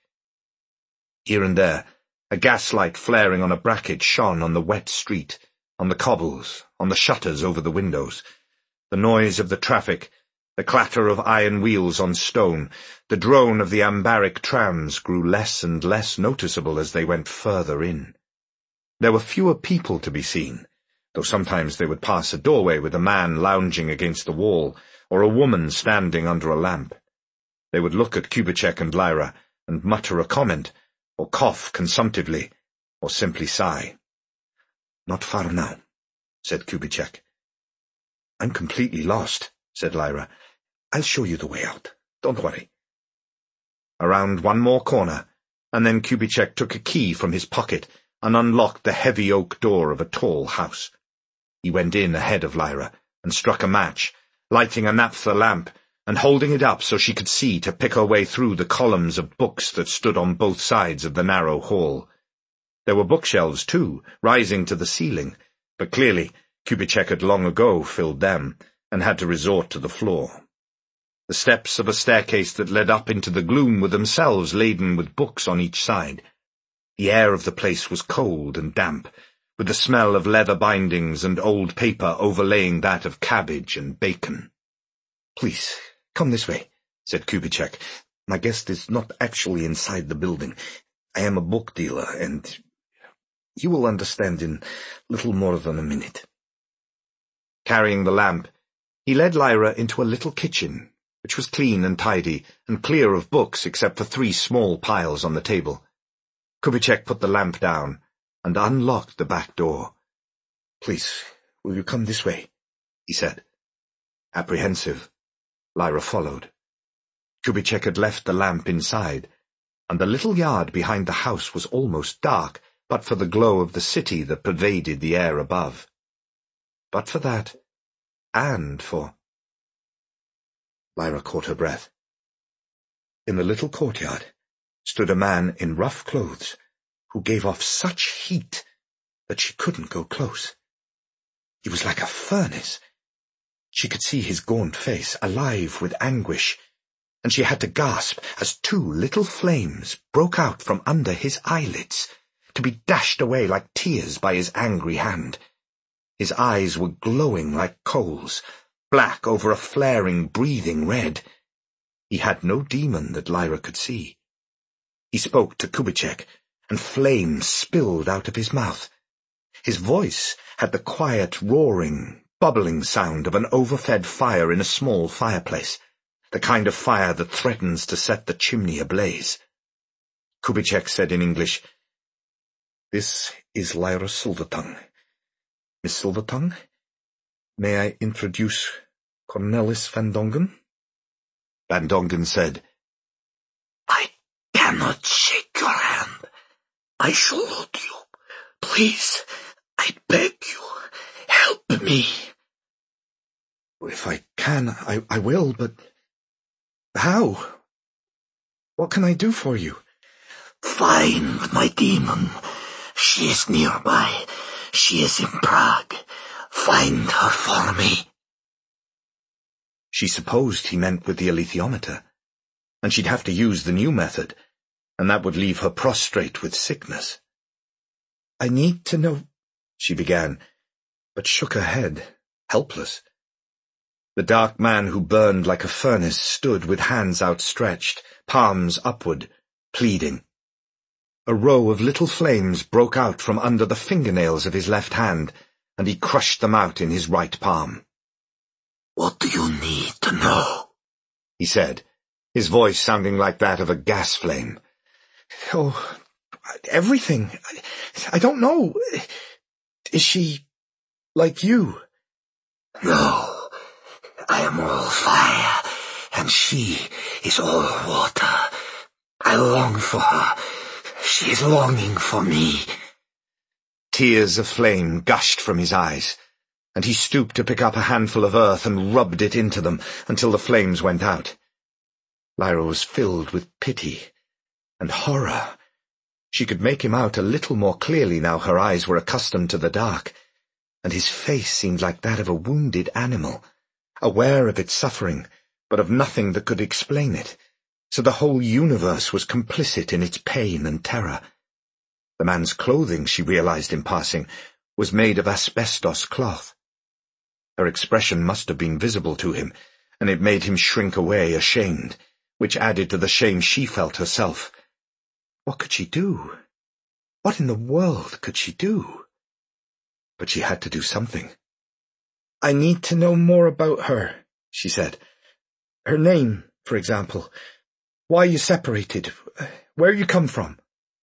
Here and there, a gaslight flaring on a bracket shone on the wet street, on the cobbles, on the shutters over the windows. The noise of the traffic, the clatter of iron wheels on stone, the drone of the Ambaric trams grew less and less noticeable as they went further in. There were fewer people to be seen, though sometimes they would pass a doorway with a man lounging against the wall, or a woman standing under a lamp. They would look at Kubitschek and Lyra, and mutter a comment, or cough consumptively, or simply sigh. "Not far now," said Kubitschek. "I'm completely lost," said Lyra. "I'll show you the way out. Don't worry." Around one more corner, and then Kubitschek took a key from his pocket and unlocked the heavy oak door of a tall house. He went in ahead of Lyra and struck a match, lighting a naphtha lamp and holding it up so she could see to pick her way through the columns of books that stood on both sides of the narrow hall. There were bookshelves, too, rising to the ceiling, but clearly Kubitschek had long ago filled them and had to resort to the floor. The steps of a staircase that led up into the gloom were themselves laden with books on each side. The air of the place was cold and damp, with the smell of leather bindings and old paper overlaying that of cabbage and bacon. "Please, come this way," said Kubitschek. "My guest is not actually inside the building. I am a book dealer, and you will understand in little more than a minute." Carrying the lamp, he led Lyra into a little kitchen, which was clean and tidy and clear of books except for 3 small piles on the table. Kubitschek put the lamp down and unlocked the back door. "Please, will you come this way?" he said. Apprehensive, Lyra followed. Kubitschek had left the lamp inside, and the little yard behind the house was almost dark, but for the glow of the city that pervaded the air above. But for that, and for... Lyra caught her breath. In the little courtyard stood a man in rough clothes who gave off such heat that she couldn't go close. He was like a furnace. She could see his gaunt face, alive with anguish, and she had to gasp as two little flames broke out from under his eyelids, to be dashed away like tears by his angry hand. His eyes were glowing like coals, black over a flaring, breathing red. He had no demon that Lyra could see. He spoke to Kubitschek, and flame spilled out of his mouth. His voice had the quiet, roaring, bubbling sound of an overfed fire in a small fireplace, the kind of fire that threatens to set the chimney ablaze. Kubitschek said in English, "This is Lyra Silvertongue. Miss Silvertongue, may I introduce Cornelis Van Dongen?" Van Dongen said, "I cannot shake your hand. I salute you. Please, I beg you, help me." "If I can, I will, but how? What can I do for you?" "Find my demon. She is nearby. She is in Prague. Find her for me." She supposed he meant with the alethiometer, and she'd have to use the new method, and that would leave her prostrate with sickness. "I need to know," she began, but shook her head, helpless. The dark man who burned like a furnace stood with hands outstretched, palms upward, pleading. A row of little flames broke out from under the fingernails of his left hand, and he crushed them out in his right palm. "What do you need to know?" he said, his voice sounding like that of a gas flame. "Oh, everything. I don't know. Is she like you?" "No, I am all fire, and she is all water. I long for her. She is longing for me." Tears of flame gushed from his eyes, and he stooped to pick up a handful of earth and rubbed it into them until the flames went out. Lyra was filled with pity and horror. She could make him out a little more clearly now her eyes were accustomed to the dark, and his face seemed like that of a wounded animal, aware of its suffering, but of nothing that could explain it, so the whole universe was complicit in its pain and terror. The man's clothing, she realized in passing, was made of asbestos cloth. Her expression must have been visible to him, and it made him shrink away ashamed, which added to the shame she felt herself. What could she do? What in the world could she do? But she had to do something. "I need to know more about her," she said. "Her name, for example. Why you separated. Where you come from."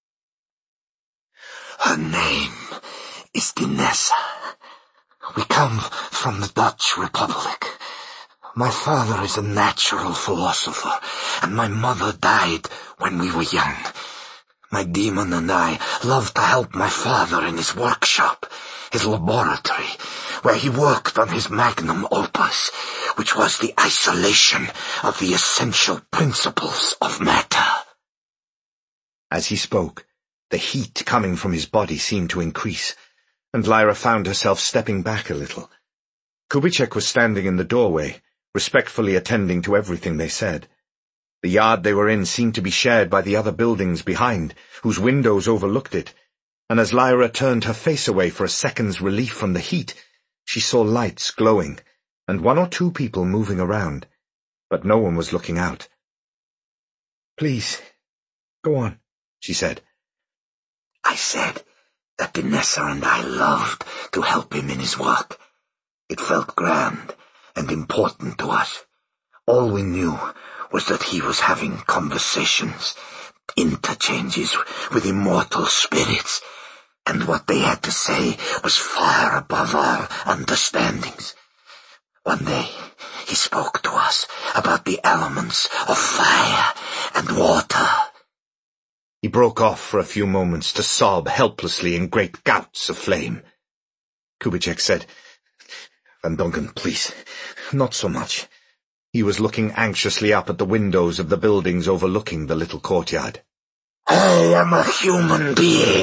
"Her name is Dinessa. We come from the Dutch Republic. My father is a natural philosopher, and my mother died when we were young. My demon and I loved to help my father in his workshop, his laboratory, where he worked on his magnum opus, which was the isolation of the essential principles of matter." As he spoke, the heat coming from his body seemed to increase, and Lyra found herself stepping back a little. Kubitschek was standing in the doorway, respectfully attending to everything they said. The yard they were in seemed to be shared by the other buildings behind, whose windows overlooked it, and as Lyra turned her face away for a second's relief from the heat, she saw lights glowing, and one or two people moving around, but no one was looking out. "Please, go on," she said. "I said that Dinessa and I loved to help him in his work. It felt grand and important to us. All we knew was that he was having conversations, interchanges with immortal spirits, and what they had to say was far above our understandings. One day he spoke to us about the elements of fire and water." He broke off for a few moments to sob helplessly in great gouts of flame. Kubitschek said, "Van Dongen, please, not so much." He was looking anxiously up at the windows of the buildings overlooking the little courtyard. "I am a human being,"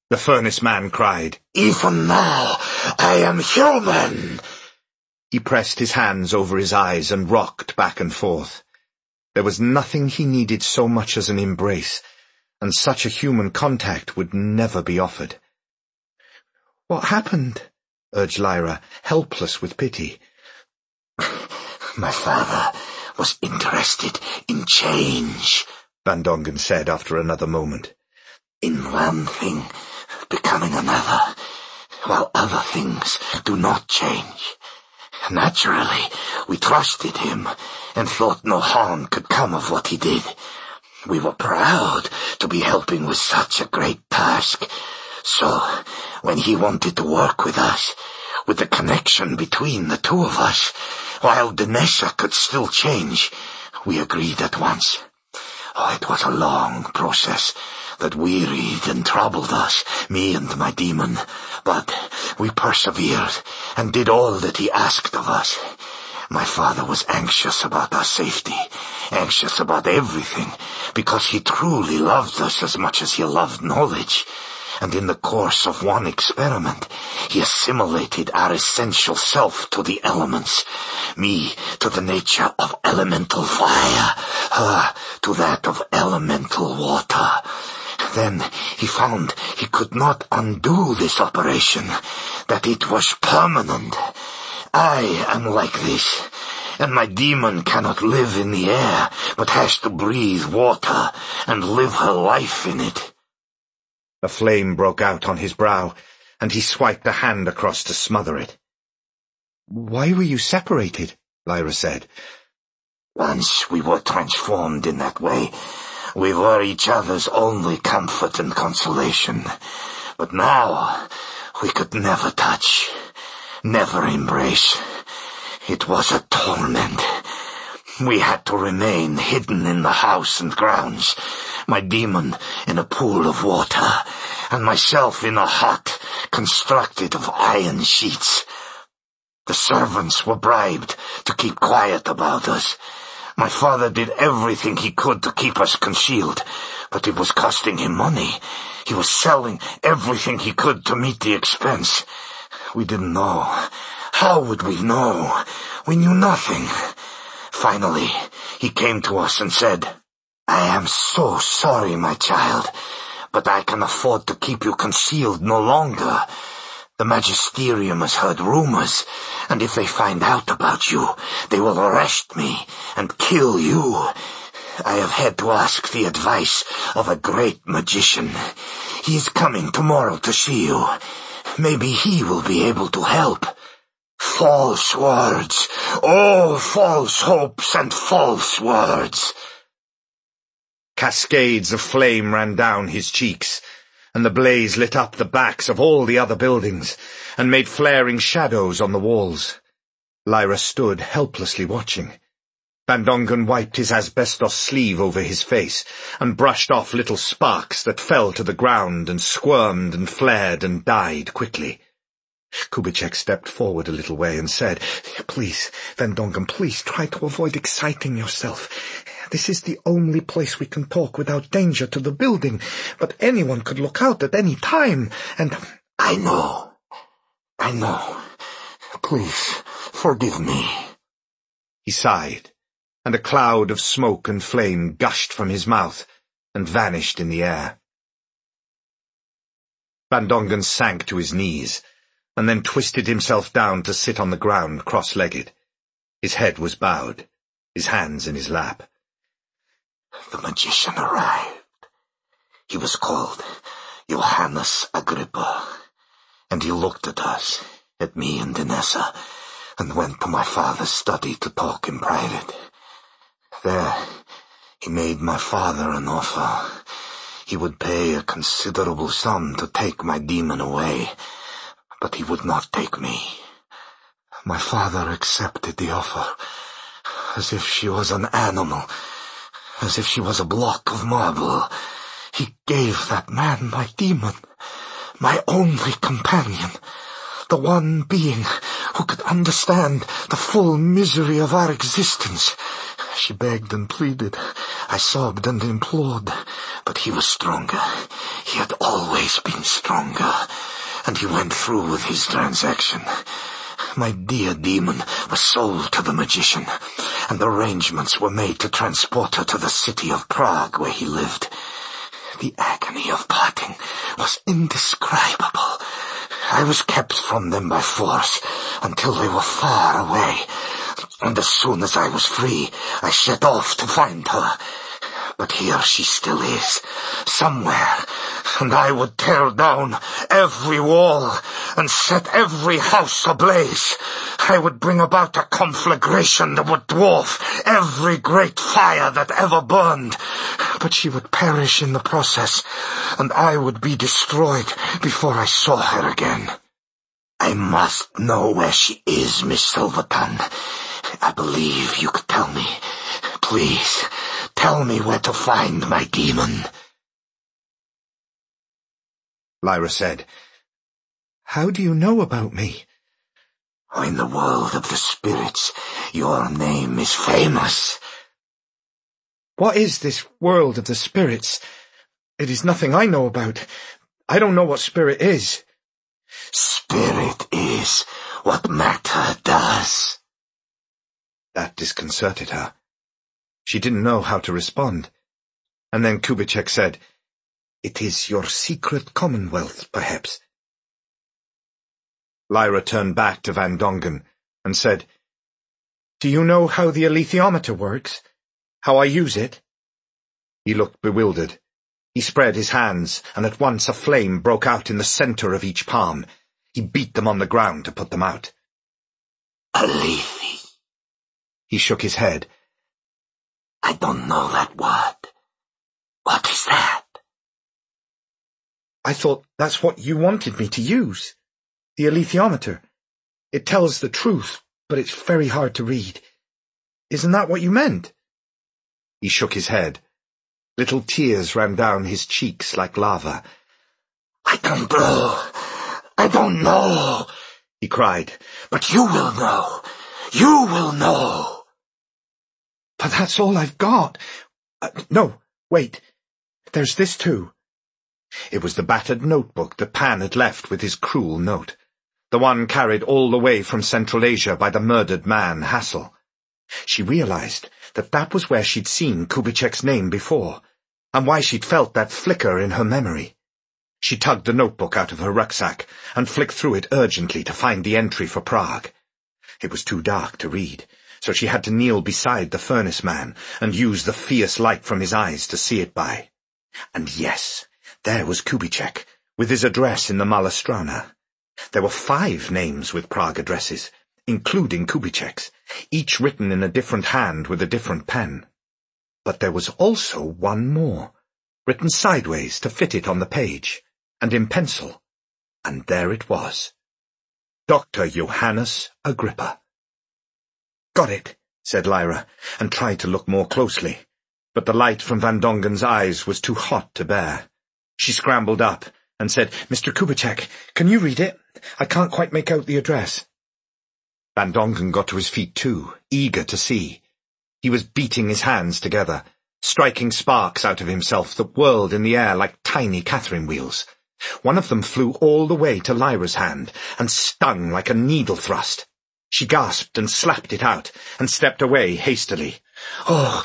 the furnace man cried. "Even now, I am human!" He pressed his hands over his eyes and rocked back and forth. There was nothing he needed so much as an embrace, and such a human contact would never be offered. "What happened?" urged Lyra, helpless with pity. "My father was interested in change," Van Dongen said after another moment. "In one thing becoming another, while other things do not change. Naturally, we trusted him and thought no harm could come of what he did. We were proud to be helping with such a great task. So, when he wanted to work with us, with the connection between the two of us, while Dinessa could still change, we agreed at once. It was a long process that wearied and troubled us, me and my demon, but we persevered and did all that he asked of us. My father was anxious about our safety, anxious about everything, because he truly loved us as much as he loved knowledge. And in the course of one experiment, he assimilated our essential self to the elements, me to the nature of elemental fire, her to that of elemental water. Then he found he could not undo this operation, that it was permanent. I am like this, and my demon cannot live in the air, but has to breathe water and live her life in it." A flame broke out on his brow, and he swiped a hand across to smother it. "Why were you separated?" Lyra said. "Once we were transformed in that way, we were each other's only comfort and consolation. But now we could never touch, never embrace. It was a torment. We had to remain hidden in the house and grounds, my demon in a pool of water, and myself in a hut constructed of iron sheets. The servants were bribed to keep quiet about us. My father did everything he could to keep us concealed, but it was costing him money. He was selling everything he could to meet the expense. We didn't know. How would we know? We knew nothing. Finally, he came to us and said, "I am so sorry, my child, but I can afford to keep you concealed no longer. The Magisterium has heard rumors, and if they find out about you, they will arrest me and kill you. I have had to ask the advice of a great magician. He is coming tomorrow to see you. Maybe he will be able to help. False words, oh, false hopes and false words." Cascades of flame ran down his cheeks, and the blaze lit up the backs of all the other buildings, and made flaring shadows on the walls. Lyra stood helplessly watching. Van Dongen wiped his asbestos sleeve over his face, and brushed off little sparks that fell to the ground and squirmed and flared and died quickly. Kubitschek stepped forward a little way and said, "Please, Van Dongen, please try to avoid exciting yourself. This is the only place we can talk without danger to the building, but anyone could look out at any time, and—" I know. Please, forgive me." He sighed, and a cloud of smoke and flame gushed from his mouth and vanished in the air. Van Dongen sank to his knees, and then twisted himself down to sit on the ground cross-legged. His head was bowed, his hands in his lap. The magician arrived. He was called Johannes Agrippa, and he looked at us, at me and Dinessa, and went to my father's study to talk in private. There, he made my father an offer. He would pay a considerable sum to take my demon away, but he would not take me. My father accepted the offer, as if she was an animal, as if she was a block of marble. He gave that man my demon, my only companion, the one being who could understand the full misery of our existence. She begged and pleaded. I sobbed and implored, but he was stronger. He had always been stronger, and he went through with his transaction. My dear demon was sold to the magician, and arrangements were made to transport her to the city of Prague where he lived. The agony of parting was indescribable. I was kept from them by force until they were far away, and as soon as I was free, I set off to find her. But here she still is, somewhere, and I would tear down every wall and set every house ablaze. I would bring about a conflagration that would dwarf every great fire that ever burned. But she would perish in the process, and I would be destroyed before I saw her again. I must know where she is, Miss Silvertongue. I believe you could tell me. Please, tell me where to find my demon. Lyra said, "How do you know about me?" In the world of the spirits, your name is famous. What is this world of the spirits? It is nothing I know about. I don't know what spirit is. Spirit is what matter does. That disconcerted her. She didn't know how to respond. And then Kubitschek said, "It is your secret commonwealth, perhaps." Lyra turned back to Van Dongen and said, "Do you know how the alethiometer works? How I use it?" He looked bewildered. He spread his hands, and at once a flame broke out in the center of each palm. He beat them on the ground to put them out. Alethi. He shook his head. I don't know that word. What is that? I thought that's what you wanted me to use. The alethiometer. It tells the truth, but it's very hard to read. Isn't that what you meant? He shook his head. Little tears ran down his cheeks like lava. I don't know. I don't know, he cried. But you will know. You will know. But that's all I've got. No, wait. There's this too. It was the battered notebook that Pan had left with his cruel note. The one carried all the way from Central Asia by the murdered man, Hassel. She realized that that was where she'd seen Kubitschek's name before, and why she'd felt that flicker in her memory. She tugged the notebook out of her rucksack and flicked through it urgently to find the entry for Prague. It was too dark to read, so she had to kneel beside the furnace man and use the fierce light from his eyes to see it by. And yes, there was Kubitschek, with his address in the Malastrana. There were 5 names with Prague addresses, including Kubitschek's, each written in a different hand with a different pen. But there was also one more, written sideways to fit it on the page, and in pencil. And there it was. Dr. Johannes Agrippa. "Got it," said Lyra, and tried to look more closely. But the light from Van Dongen's eyes was too hot to bear. She scrambled up and said, "Mr. Kubitschek, can you read it? I can't quite make out the address." Van Dongen got to his feet too, eager to see. He was beating his hands together, striking sparks out of himself that whirled in the air like tiny Catherine wheels. One of them flew all the way to Lyra's hand and stung like a needle thrust. She gasped and slapped it out and stepped away hastily. "Oh,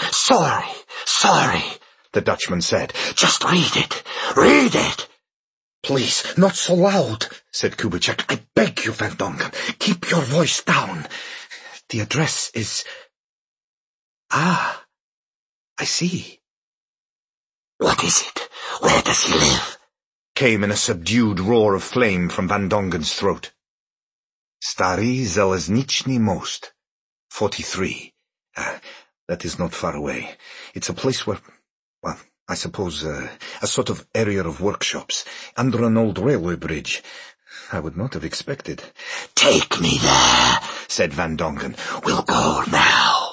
sorry, the Dutchman said. "Just read it. Read it." "Please, not so loud," said Kubitschek. "I beg you, Van Dongen, keep your voice down. The address is... Ah, I see." "What is it? Where does he live?" came in a subdued roar of flame from Van Dongen's throat. "Stary Zeleznichny Most, 43. That is not far away. It's a place where, well, I suppose, a sort of area of workshops, under an old railway bridge. I would not have expected." "Take me there," said Van Dongen. "We'll go now."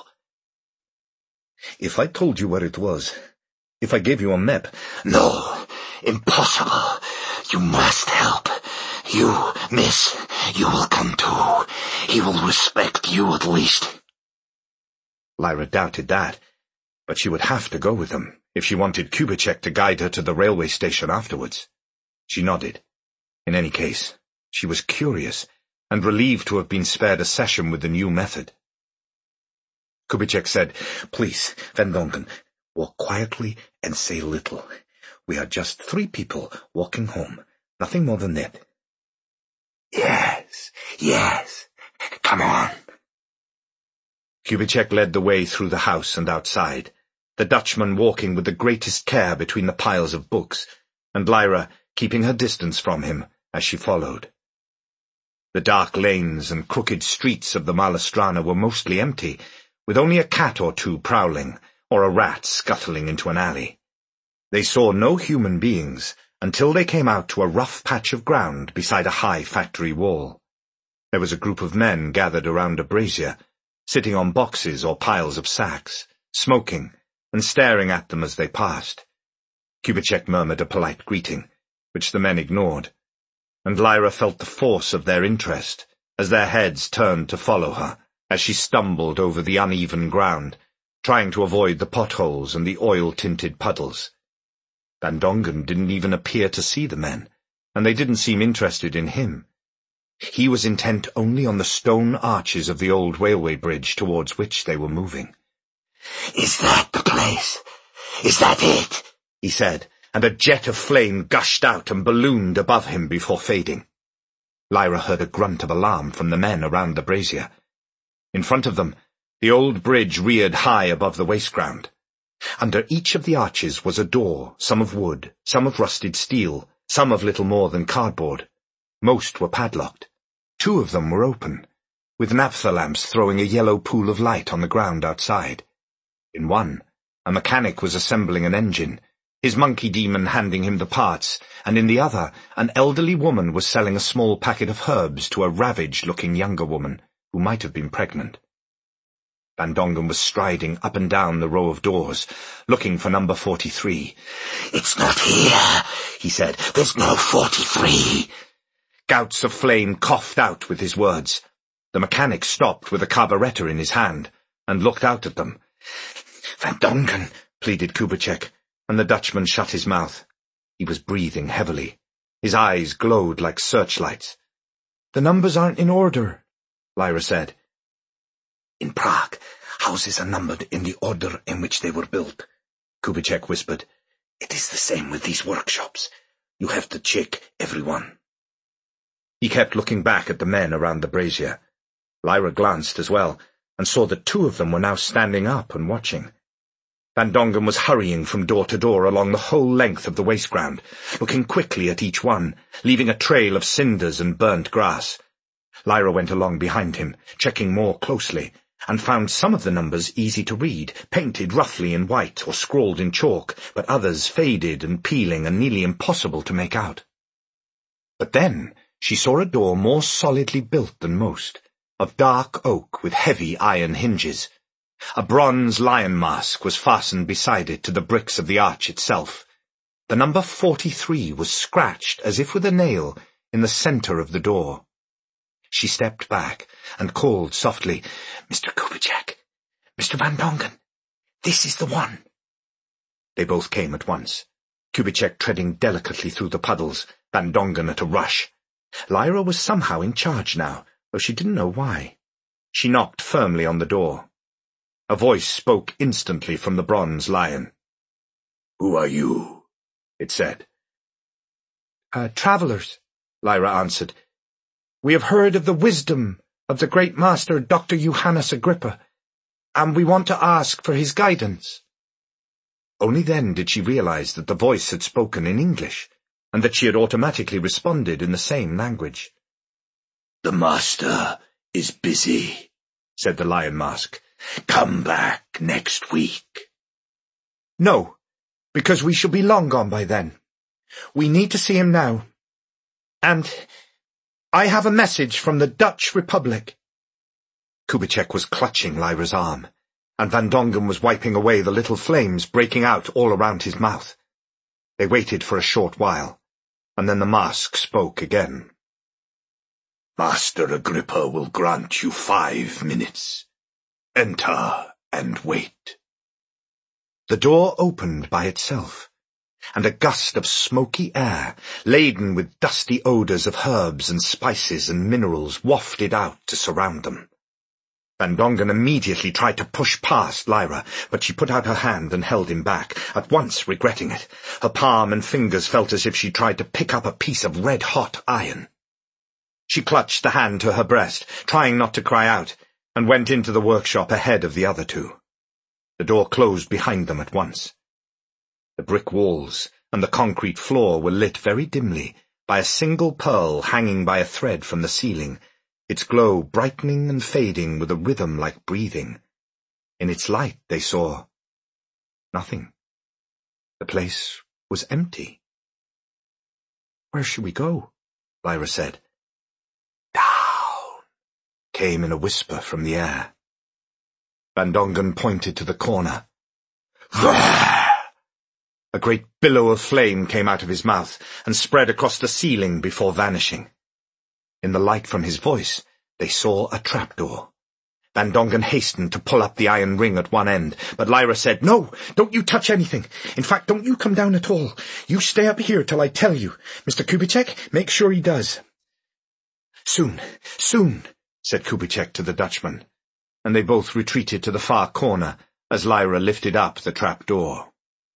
"If I told you where it was, if I gave you a map—" "No, impossible. You must help. You, miss, you will come too. He will respect you at least. Lyra doubted that, but she would have to go with them if she wanted Kubitschek to guide her to the railway station afterwards. She nodded. In any case, she was curious and relieved to have been spared a session with the new method. Kubitschek said, "Please, Van Dongen, walk quietly and say little. We are just 3 people walking home, nothing more than that." Yes. Come on. Kubitschek led the way through the house and outside, the Dutchman walking with the greatest care between the piles of books, and Lyra keeping her distance from him as she followed. The dark lanes and crooked streets of the Mallestrana were mostly empty, with only a cat or two prowling, or a rat scuttling into an alley. They saw no human beings until they came out to a rough patch of ground beside a high factory wall. There was a group of men gathered around a brazier, sitting on boxes or piles of sacks, smoking, and staring at them as they passed. Kubitschek murmured a polite greeting, which the men ignored, and Lyra felt the force of their interest as their heads turned to follow her as she stumbled over the uneven ground, trying to avoid the potholes and the oil-tinted puddles. Van Dongen didn't even appear to see the men, and they didn't seem interested in him. He was intent only on the stone arches of the old railway bridge towards which they were moving. Is that the place? Is that it? He said, and a jet of flame gushed out and ballooned above him before fading. Lyra heard a grunt of alarm from the men around the brazier. In front of them, the old bridge reared high above the waste ground. Under each of the arches was a door, some of wood, some of rusted steel, some of little more than cardboard. Most were padlocked. 2 of them were open, with naphtha lamps throwing a yellow pool of light on the ground outside. In one, a mechanic was assembling an engine, his monkey demon handing him the parts, and in the other, an elderly woman was selling a small packet of herbs to a ravaged-looking younger woman, who might have been pregnant. Van Dongen was striding up and down the row of doors, looking for number 43. It's not here, he said. There's no 43. Gouts of flame coughed out with his words. The mechanic stopped with a carburettor in his hand, and looked out at them. Van Dongen, pleaded Kubitschek, and the Dutchman shut his mouth. He was breathing heavily. His eyes glowed like searchlights. "The numbers aren't in order," Lyra said. In Prague, houses are numbered in the order in which they were built, Kubitschek whispered. It is the same with these workshops. You have to check every one. He kept looking back at the men around the brazier. Lyra glanced as well, and saw that 2 of them were now standing up and watching. Van Dongen was hurrying from door to door along the whole length of the waste ground, looking quickly at each one, leaving a trail of cinders and burnt grass. Lyra went along behind him, checking more closely, and found some of the numbers easy to read, painted roughly in white or scrawled in chalk, but others faded and peeling and nearly impossible to make out. But then she saw a door more solidly built than most, of dark oak with heavy iron hinges. A bronze lion mask was fastened beside it to the bricks of the arch itself. The number 43 was scratched as if with a nail in the centre of the door. She stepped back and called softly, Mr. Kubitschek, Mr. Van Dongen, this is the one. They both came at once, Kubitschek treading delicately through the puddles, Van Dongen at a rush. Lyra was somehow in charge now, though she didn't know why. She knocked firmly on the door. A voice spoke instantly from the bronze lion. Who are you? It said. Travellers, Lyra answered. We have heard of the wisdom of the great master Dr. Johannes Agrippa, and we want to ask for his guidance. Only then did she realize that the voice had spoken in English, and that she had automatically responded in the same language. The master is busy, said the lion mask. Come back next week. No, because we shall be long gone by then. We need to see him now. And I have a message from the Dutch Republic. Kubitschek was clutching Lyra's arm, and Van Dongen was wiping away the little flames breaking out all around his mouth. They waited for a short while, and then the mask spoke again. Master Agrippa will grant you 5 minutes. Enter and wait." The door opened by itself, and a gust of smoky air, laden with dusty odours of herbs and spices and minerals, wafted out to surround them. Van Dongen immediately tried to push past Lyra, but she put out her hand and held him back, at once regretting it. Her palm and fingers felt as if she tried to pick up a piece of red-hot iron. She clutched the hand to her breast, trying not to cry out, and went into the workshop ahead of the other two. The door closed behind them at once. The brick walls and the concrete floor were lit very dimly by a single pearl hanging by a thread from the ceiling, its glow brightening and fading with a rhythm like breathing. In its light they saw nothing. The place was empty. "Where should we go?" Lyra said. "Down," came in a whisper from the air. Van Dongen pointed to the corner. "There!" A great billow of flame came out of his mouth and spread across the ceiling before vanishing. In the light from his voice, they saw a trapdoor. Van Dongen hastened to pull up the iron ring at one end, but Lyra said, "No, don't you touch anything. In fact, don't you come down at all. You stay up here till I tell you. Mr. Kubitschek, make sure he does." "Soon, soon," said Kubitschek to the Dutchman, and they both retreated to the far corner as Lyra lifted up the trapdoor.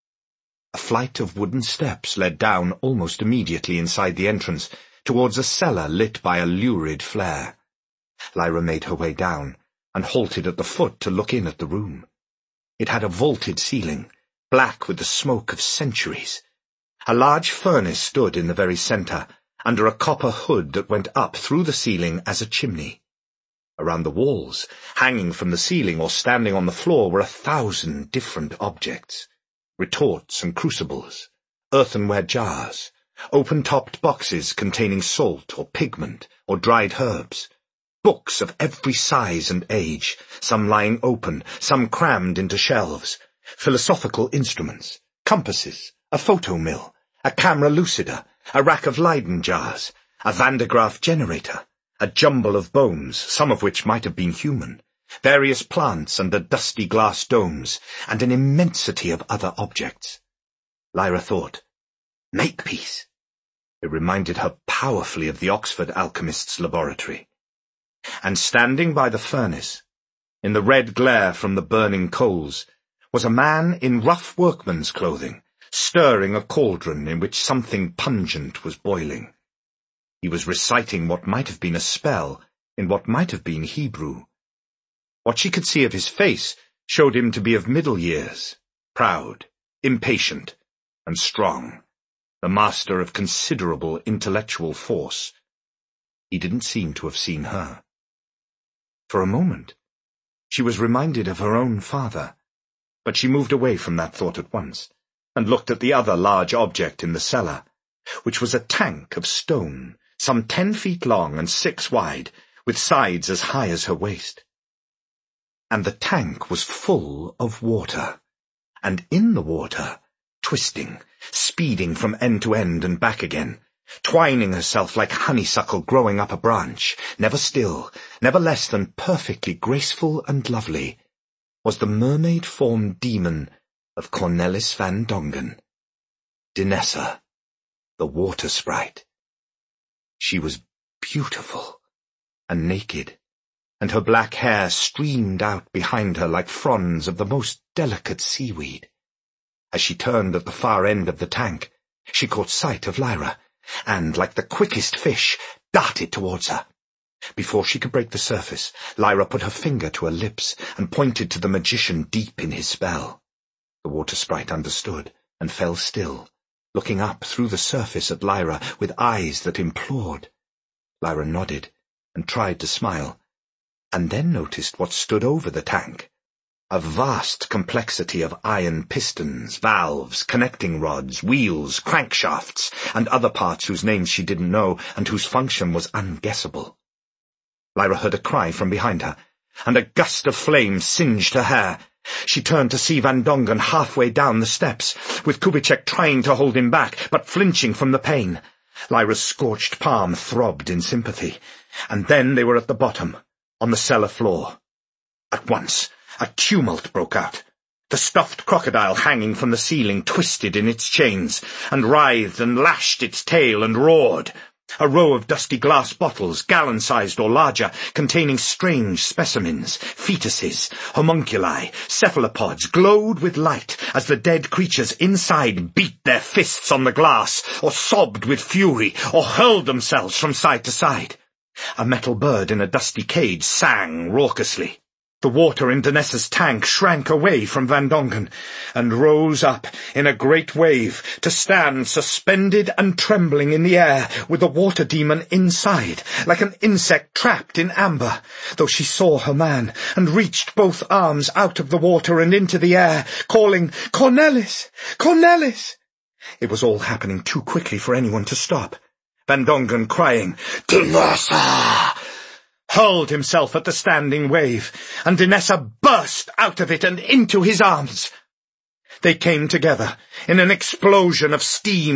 A flight of wooden steps led down almost immediately inside the entrance, towards a cellar lit by a lurid flare. Lyra made her way down, and halted at the foot to look in at the room. It had a vaulted ceiling, black with the smoke of centuries. A large furnace stood in the very centre, under a copper hood that went up through the ceiling as a chimney. Around the walls, hanging from the ceiling or standing on the floor, were 1,000 different objects. Retorts and crucibles, earthenware jars, open-topped boxes containing salt or pigment or dried herbs, books of every size and age, some lying open, some crammed into shelves, philosophical instruments, compasses, a photo mill, a camera lucida, a rack of Leyden jars, a Van de Graaff generator, a jumble of bones, some of which might have been human, various plants under dusty glass domes, and an immensity of other objects. Lyra thought, "Makepeace." It reminded her powerfully of the Oxford alchemist's laboratory. And standing by the furnace, in the red glare from the burning coals, was a man in rough workman's clothing, stirring a cauldron in which something pungent was boiling. He was reciting what might have been a spell in what might have been Hebrew. What she could see of his face showed him to be of middle years, proud, impatient, and strong, the master of considerable intellectual force. He didn't seem to have seen her. For a moment, she was reminded of her own father, but she moved away from that thought at once, and looked at the other large object in the cellar, which was a tank of stone, some 10 feet long and 6 wide, with sides as high as her waist. And the tank was full of water, and in the water, twisting, speeding from end to end and back again, twining herself like honeysuckle growing up a branch, never still, never less than perfectly graceful and lovely, was the mermaid-formed demon of Cornelis Van Dongen, Dinessa, the water sprite. She was beautiful and naked, and her black hair streamed out behind her like fronds of the most delicate seaweed. As she turned at the far end of the tank, she caught sight of Lyra, and, like the quickest fish, darted towards her. Before she could break the surface, Lyra put her finger to her lips and pointed to the magician deep in his spell. The water sprite understood and fell still, looking up through the surface at Lyra with eyes that implored. Lyra nodded and tried to smile, and then noticed what stood over the tank. A vast complexity of iron pistons, valves, connecting rods, wheels, crankshafts, and other parts whose names she didn't know and whose function was unguessable. Lyra heard a cry from behind her, and a gust of flame singed her hair. She turned to see Van Dongen halfway down the steps, with Kubitschek trying to hold him back, but flinching from the pain. Lyra's scorched palm throbbed in sympathy. and then they were at the bottom, on the cellar floor. At once, a tumult broke out. The stuffed crocodile hanging from the ceiling twisted in its chains, and writhed and lashed its tail and roared. A row of dusty glass bottles, gallon-sized or larger, containing strange specimens, fetuses, homunculi, cephalopods, glowed with light as the dead creatures inside beat their fists on the glass, or sobbed with fury, or hurled themselves from side to side. A metal bird in a dusty cage sang raucously. The water in Danessa's tank shrank away from Van Dongen, and rose up in a great wave to stand suspended and trembling in the air, with the water demon inside, like an insect trapped in amber, though she saw her man, and reached both arms out of the water and into the air, calling, "Cornelis! Cornelis!" It was all happening too quickly for anyone to stop. Van Dongen, crying, "Danessa!" hurled himself at the standing wave, and Danessa burst out of it and into his arms. They came together in an explosion of steam